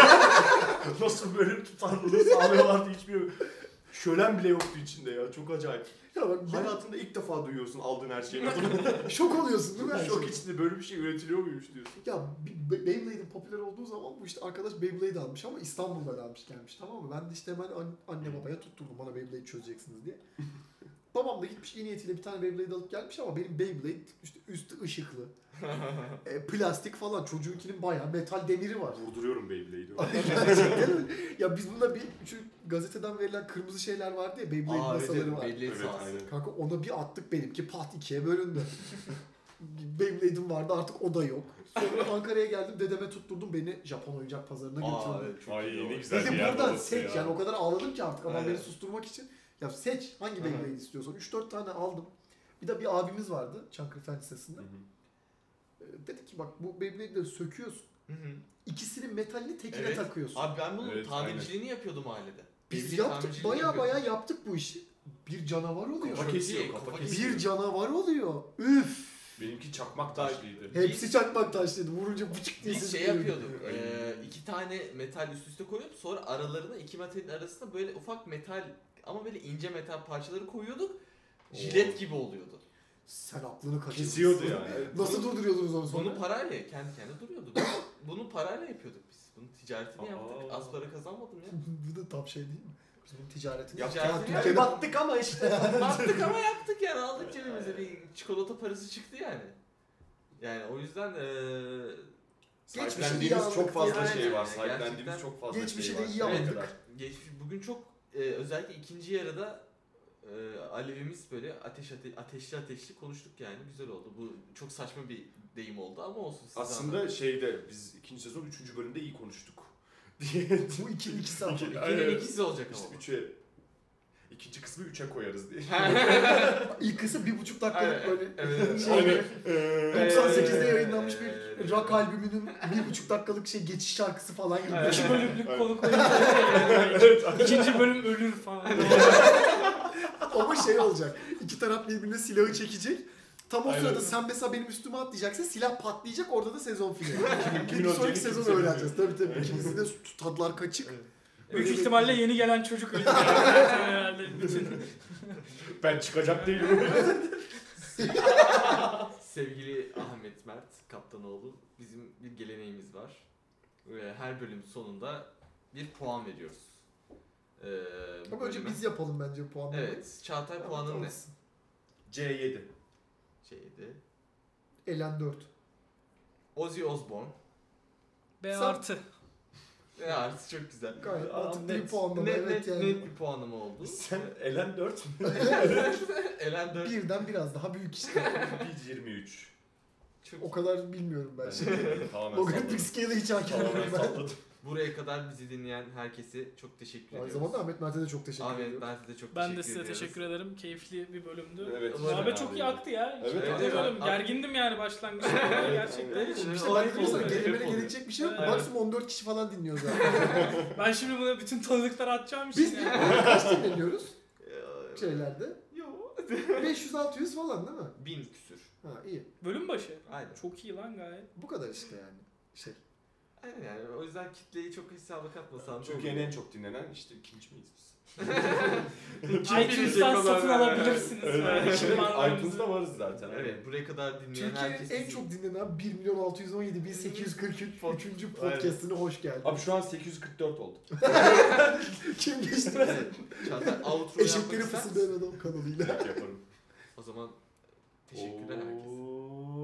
Nasıl böyle tutarlılığı sağlıyorlardı, hiçbir şölen bile yoktu içinde ya. Çok acayip. Ya bak Hayatında ilk defa duyuyorsun aldığın her şeyin adını. şok oluyorsun değil mi? her Şok şeye? içinde böyle bir şey üretiliyor muymuş diyorsun. Ya Beyblade'in popüler olduğu zaman bu işte arkadaş Beyblade almış ama İstanbul'dan almış gelmiş, tamam mı? Ben de işte hemen anne babaya tutturdum, bana Beyblade çözeceksiniz diye. Babam da gitmiş iyi niyetiyle bir tane Beyblade alıp gelmiş ama benim Beyblade işte üstü ışıklı, plastik falan, çocuğunkinin bayağı metal demiri var. Vurduruyorum Beyblade'i. Gerçekten öyle. Ya biz bunda şu gazeteden verilen kırmızı şeyler vardı ya, Beyblade masaları var. Belli Evet, sahası. aynen. Kanka ona bir attık, benimki pat ikiye bölündü. Beyblade'im vardı, artık o da yok. Sonra Ankara'ya geldim, dedeme tutturdum, beni Japon oyuncak pazarına Aa, götürdü. evet, çok Ay, iyi ne olmuş. güzel. Dedim bir yer buradan orası seç ya. yani, o kadar ağladım ki artık adam Evet. beni susturmak için. Ya seç hangi Beyblade istiyorsan. 3-4 tane aldım. Bir de bir abimiz vardı Çankırı Fen Lisesi'nde. Dedi ki bak bu Beyblade'leri söküyorsun. Hı hı. İkisinin metalini tekine Evet. takıyorsun. Abi ben bunun Evet, tamirciliğini yapıyordum ailede. Biz Evlilik yaptık, tamirciliğini baya yapıyordum. baya yaptık bu işi. Bir canavar oluyor. Kafa Çok kesiyor, iyi, kafa kafa kesiyor. Bir canavar oluyor. Üf. Benimki çakmak taşlıydı. Hepsi çakmak taşlıydı. Vurunca bıçık diye Biz ses şey geliyordu. yapıyorduk. Ay. 2 tane metal üst üste koyup sonra aralarına 2 metalin arasında böyle ufak metal ama böyle ince metal parçaları koyuyorduk. Jilet gibi oluyordu. Sen aklını kaçırmışsın. Kesiyordu yani. Nasıl durduruyordunuz onu sonra? Bunu parayla kendi kendine duruyordu. Bunu parayla yapıyorduk biz. Bunun ticaretini yaptık. Az para kazanmadım ya. Bu da tam şey değil mi? Biz bunun ticaretini Ticaretini Ya yaptık. Türkiye'de battık ama işte. Battık ama yaptık yani. Aldık cebimize bir çikolata parası çıktı yani. Yani o yüzden Geçmişi iyi Sahiplendiğimiz çok anladık fazla yani. şey var. Gerçekten Sahiplendiğimiz çok fazla geçmişi şey de var. iyi Şimdiye anladık. kadar. geçmiş bugün çok özellikle ikinci yarıda alevimiz böyle ateşli konuştuk yani. Güzel oldu. Bu çok saçma bir deyim oldu ama olsun. siz Aslında anladınız. biz ikinci sezon 3. bölümde iyi konuştuk. Bu ikili ikisi ama. İkinin ikisi olacak İşte ama. 3'e ikinci kısmı 3'e koyarız diye. İlk kısa 1,5 dakikalık Aynen, böyle evet. şey. Aynen. 98'de yayınlanmış bir Evet. rock albümünün 1,5 dakikalık şey geçiş şarkısı falan gibi. İki Düşün. bölümlük konu koyuyor. İkinci bölüm ölür falan. Ama şey olacak. İki taraf birbirine silahı çekecek. Tam o Aynen. sırada sen mesela benim üstüme atlayacaksın. Silah patlayacak. Orada da sezon finali. Kimin Bir sonraki olacağını sezon kimse öğreneceğiz. Tabii tabii. İkimizin de tadlar kaçık. Büyük ihtimalle yeni gelen çocuk ölecek. Herhalde bütün. Ben çıkacak değilim. Sevgili Ahmet Mert Kaptanoğlu, bizim bir geleneğimiz var. Her bölüm sonunda bir puan veriyoruz. Bu Ama önce bölüme. biz yapalım bence puanları. Evet, Çağatay puanın ne? C7. Şeydi. Elen 4. Ozzy Osbourne. B Sen- artı. Ya artık çok güzel. Gayet Aa, mantıklı net. bir puanlama. Net, Evet net, yani. net bir puanlama oldu. Sen Elen 4 mü? Elen 4. Birden biraz daha büyük işte. Biz 23. Çok O kadar bilmiyorum ben. Ben tamamen Logaritmik salladım. scale'e hiç hakim Tamamen olmuyorum ben. salladım. buraya kadar bizi dinleyen herkese çok teşekkür Aynı ediyoruz. zamanda Ahmet Mert'e de çok teşekkür Ahmet ediyorum. ben size çok Ben teşekkür de size ediyoruz. teşekkür ederim. Keyifli bir bölümdü. Evet. Muhabbet çok iyi aktı ya. Evet, Evet, evet. bölüm. Gergindim yani başlangıçta. Gerçekten. Evet. İşte O ben hep de mesela oluyor, hep gelemene oluyor. gelecek bir şey yok. Evet. Maksimum 14 kişi falan dinliyor zaten. Ben şimdi buna bütün tanıdıkları atacağım için Biz yani. kaç dinleniyoruz Ee, şeylerde? Yo. 500-600 falan değil mi? 1000 küsür. Ha iyi. Bölüm başı. Aynen. Çok iyi lan gayet. Bu kadar işte yani. Şey. Aynen yani o yüzden kitleyi çok hesaba katmasan da Türkiye'nin olur. en çok dinlenen işte ikinci miyiz biz? iTunes'tan satın alabilirsiniz. Yani. iTunes'da varız zaten. Evet buraya kadar dinleyen Türkiye'nin herkes en çok dinlenen 1.617.843 3. podcast'ine hoş geldin. Abi şu an 844 oldu. Kim geçti? Evet. Çağatay outro yapmak Eşekleri ister misin? fısıldayan adam kanalıyla. Yaparım. O zaman teşekkürler herkese. Oo.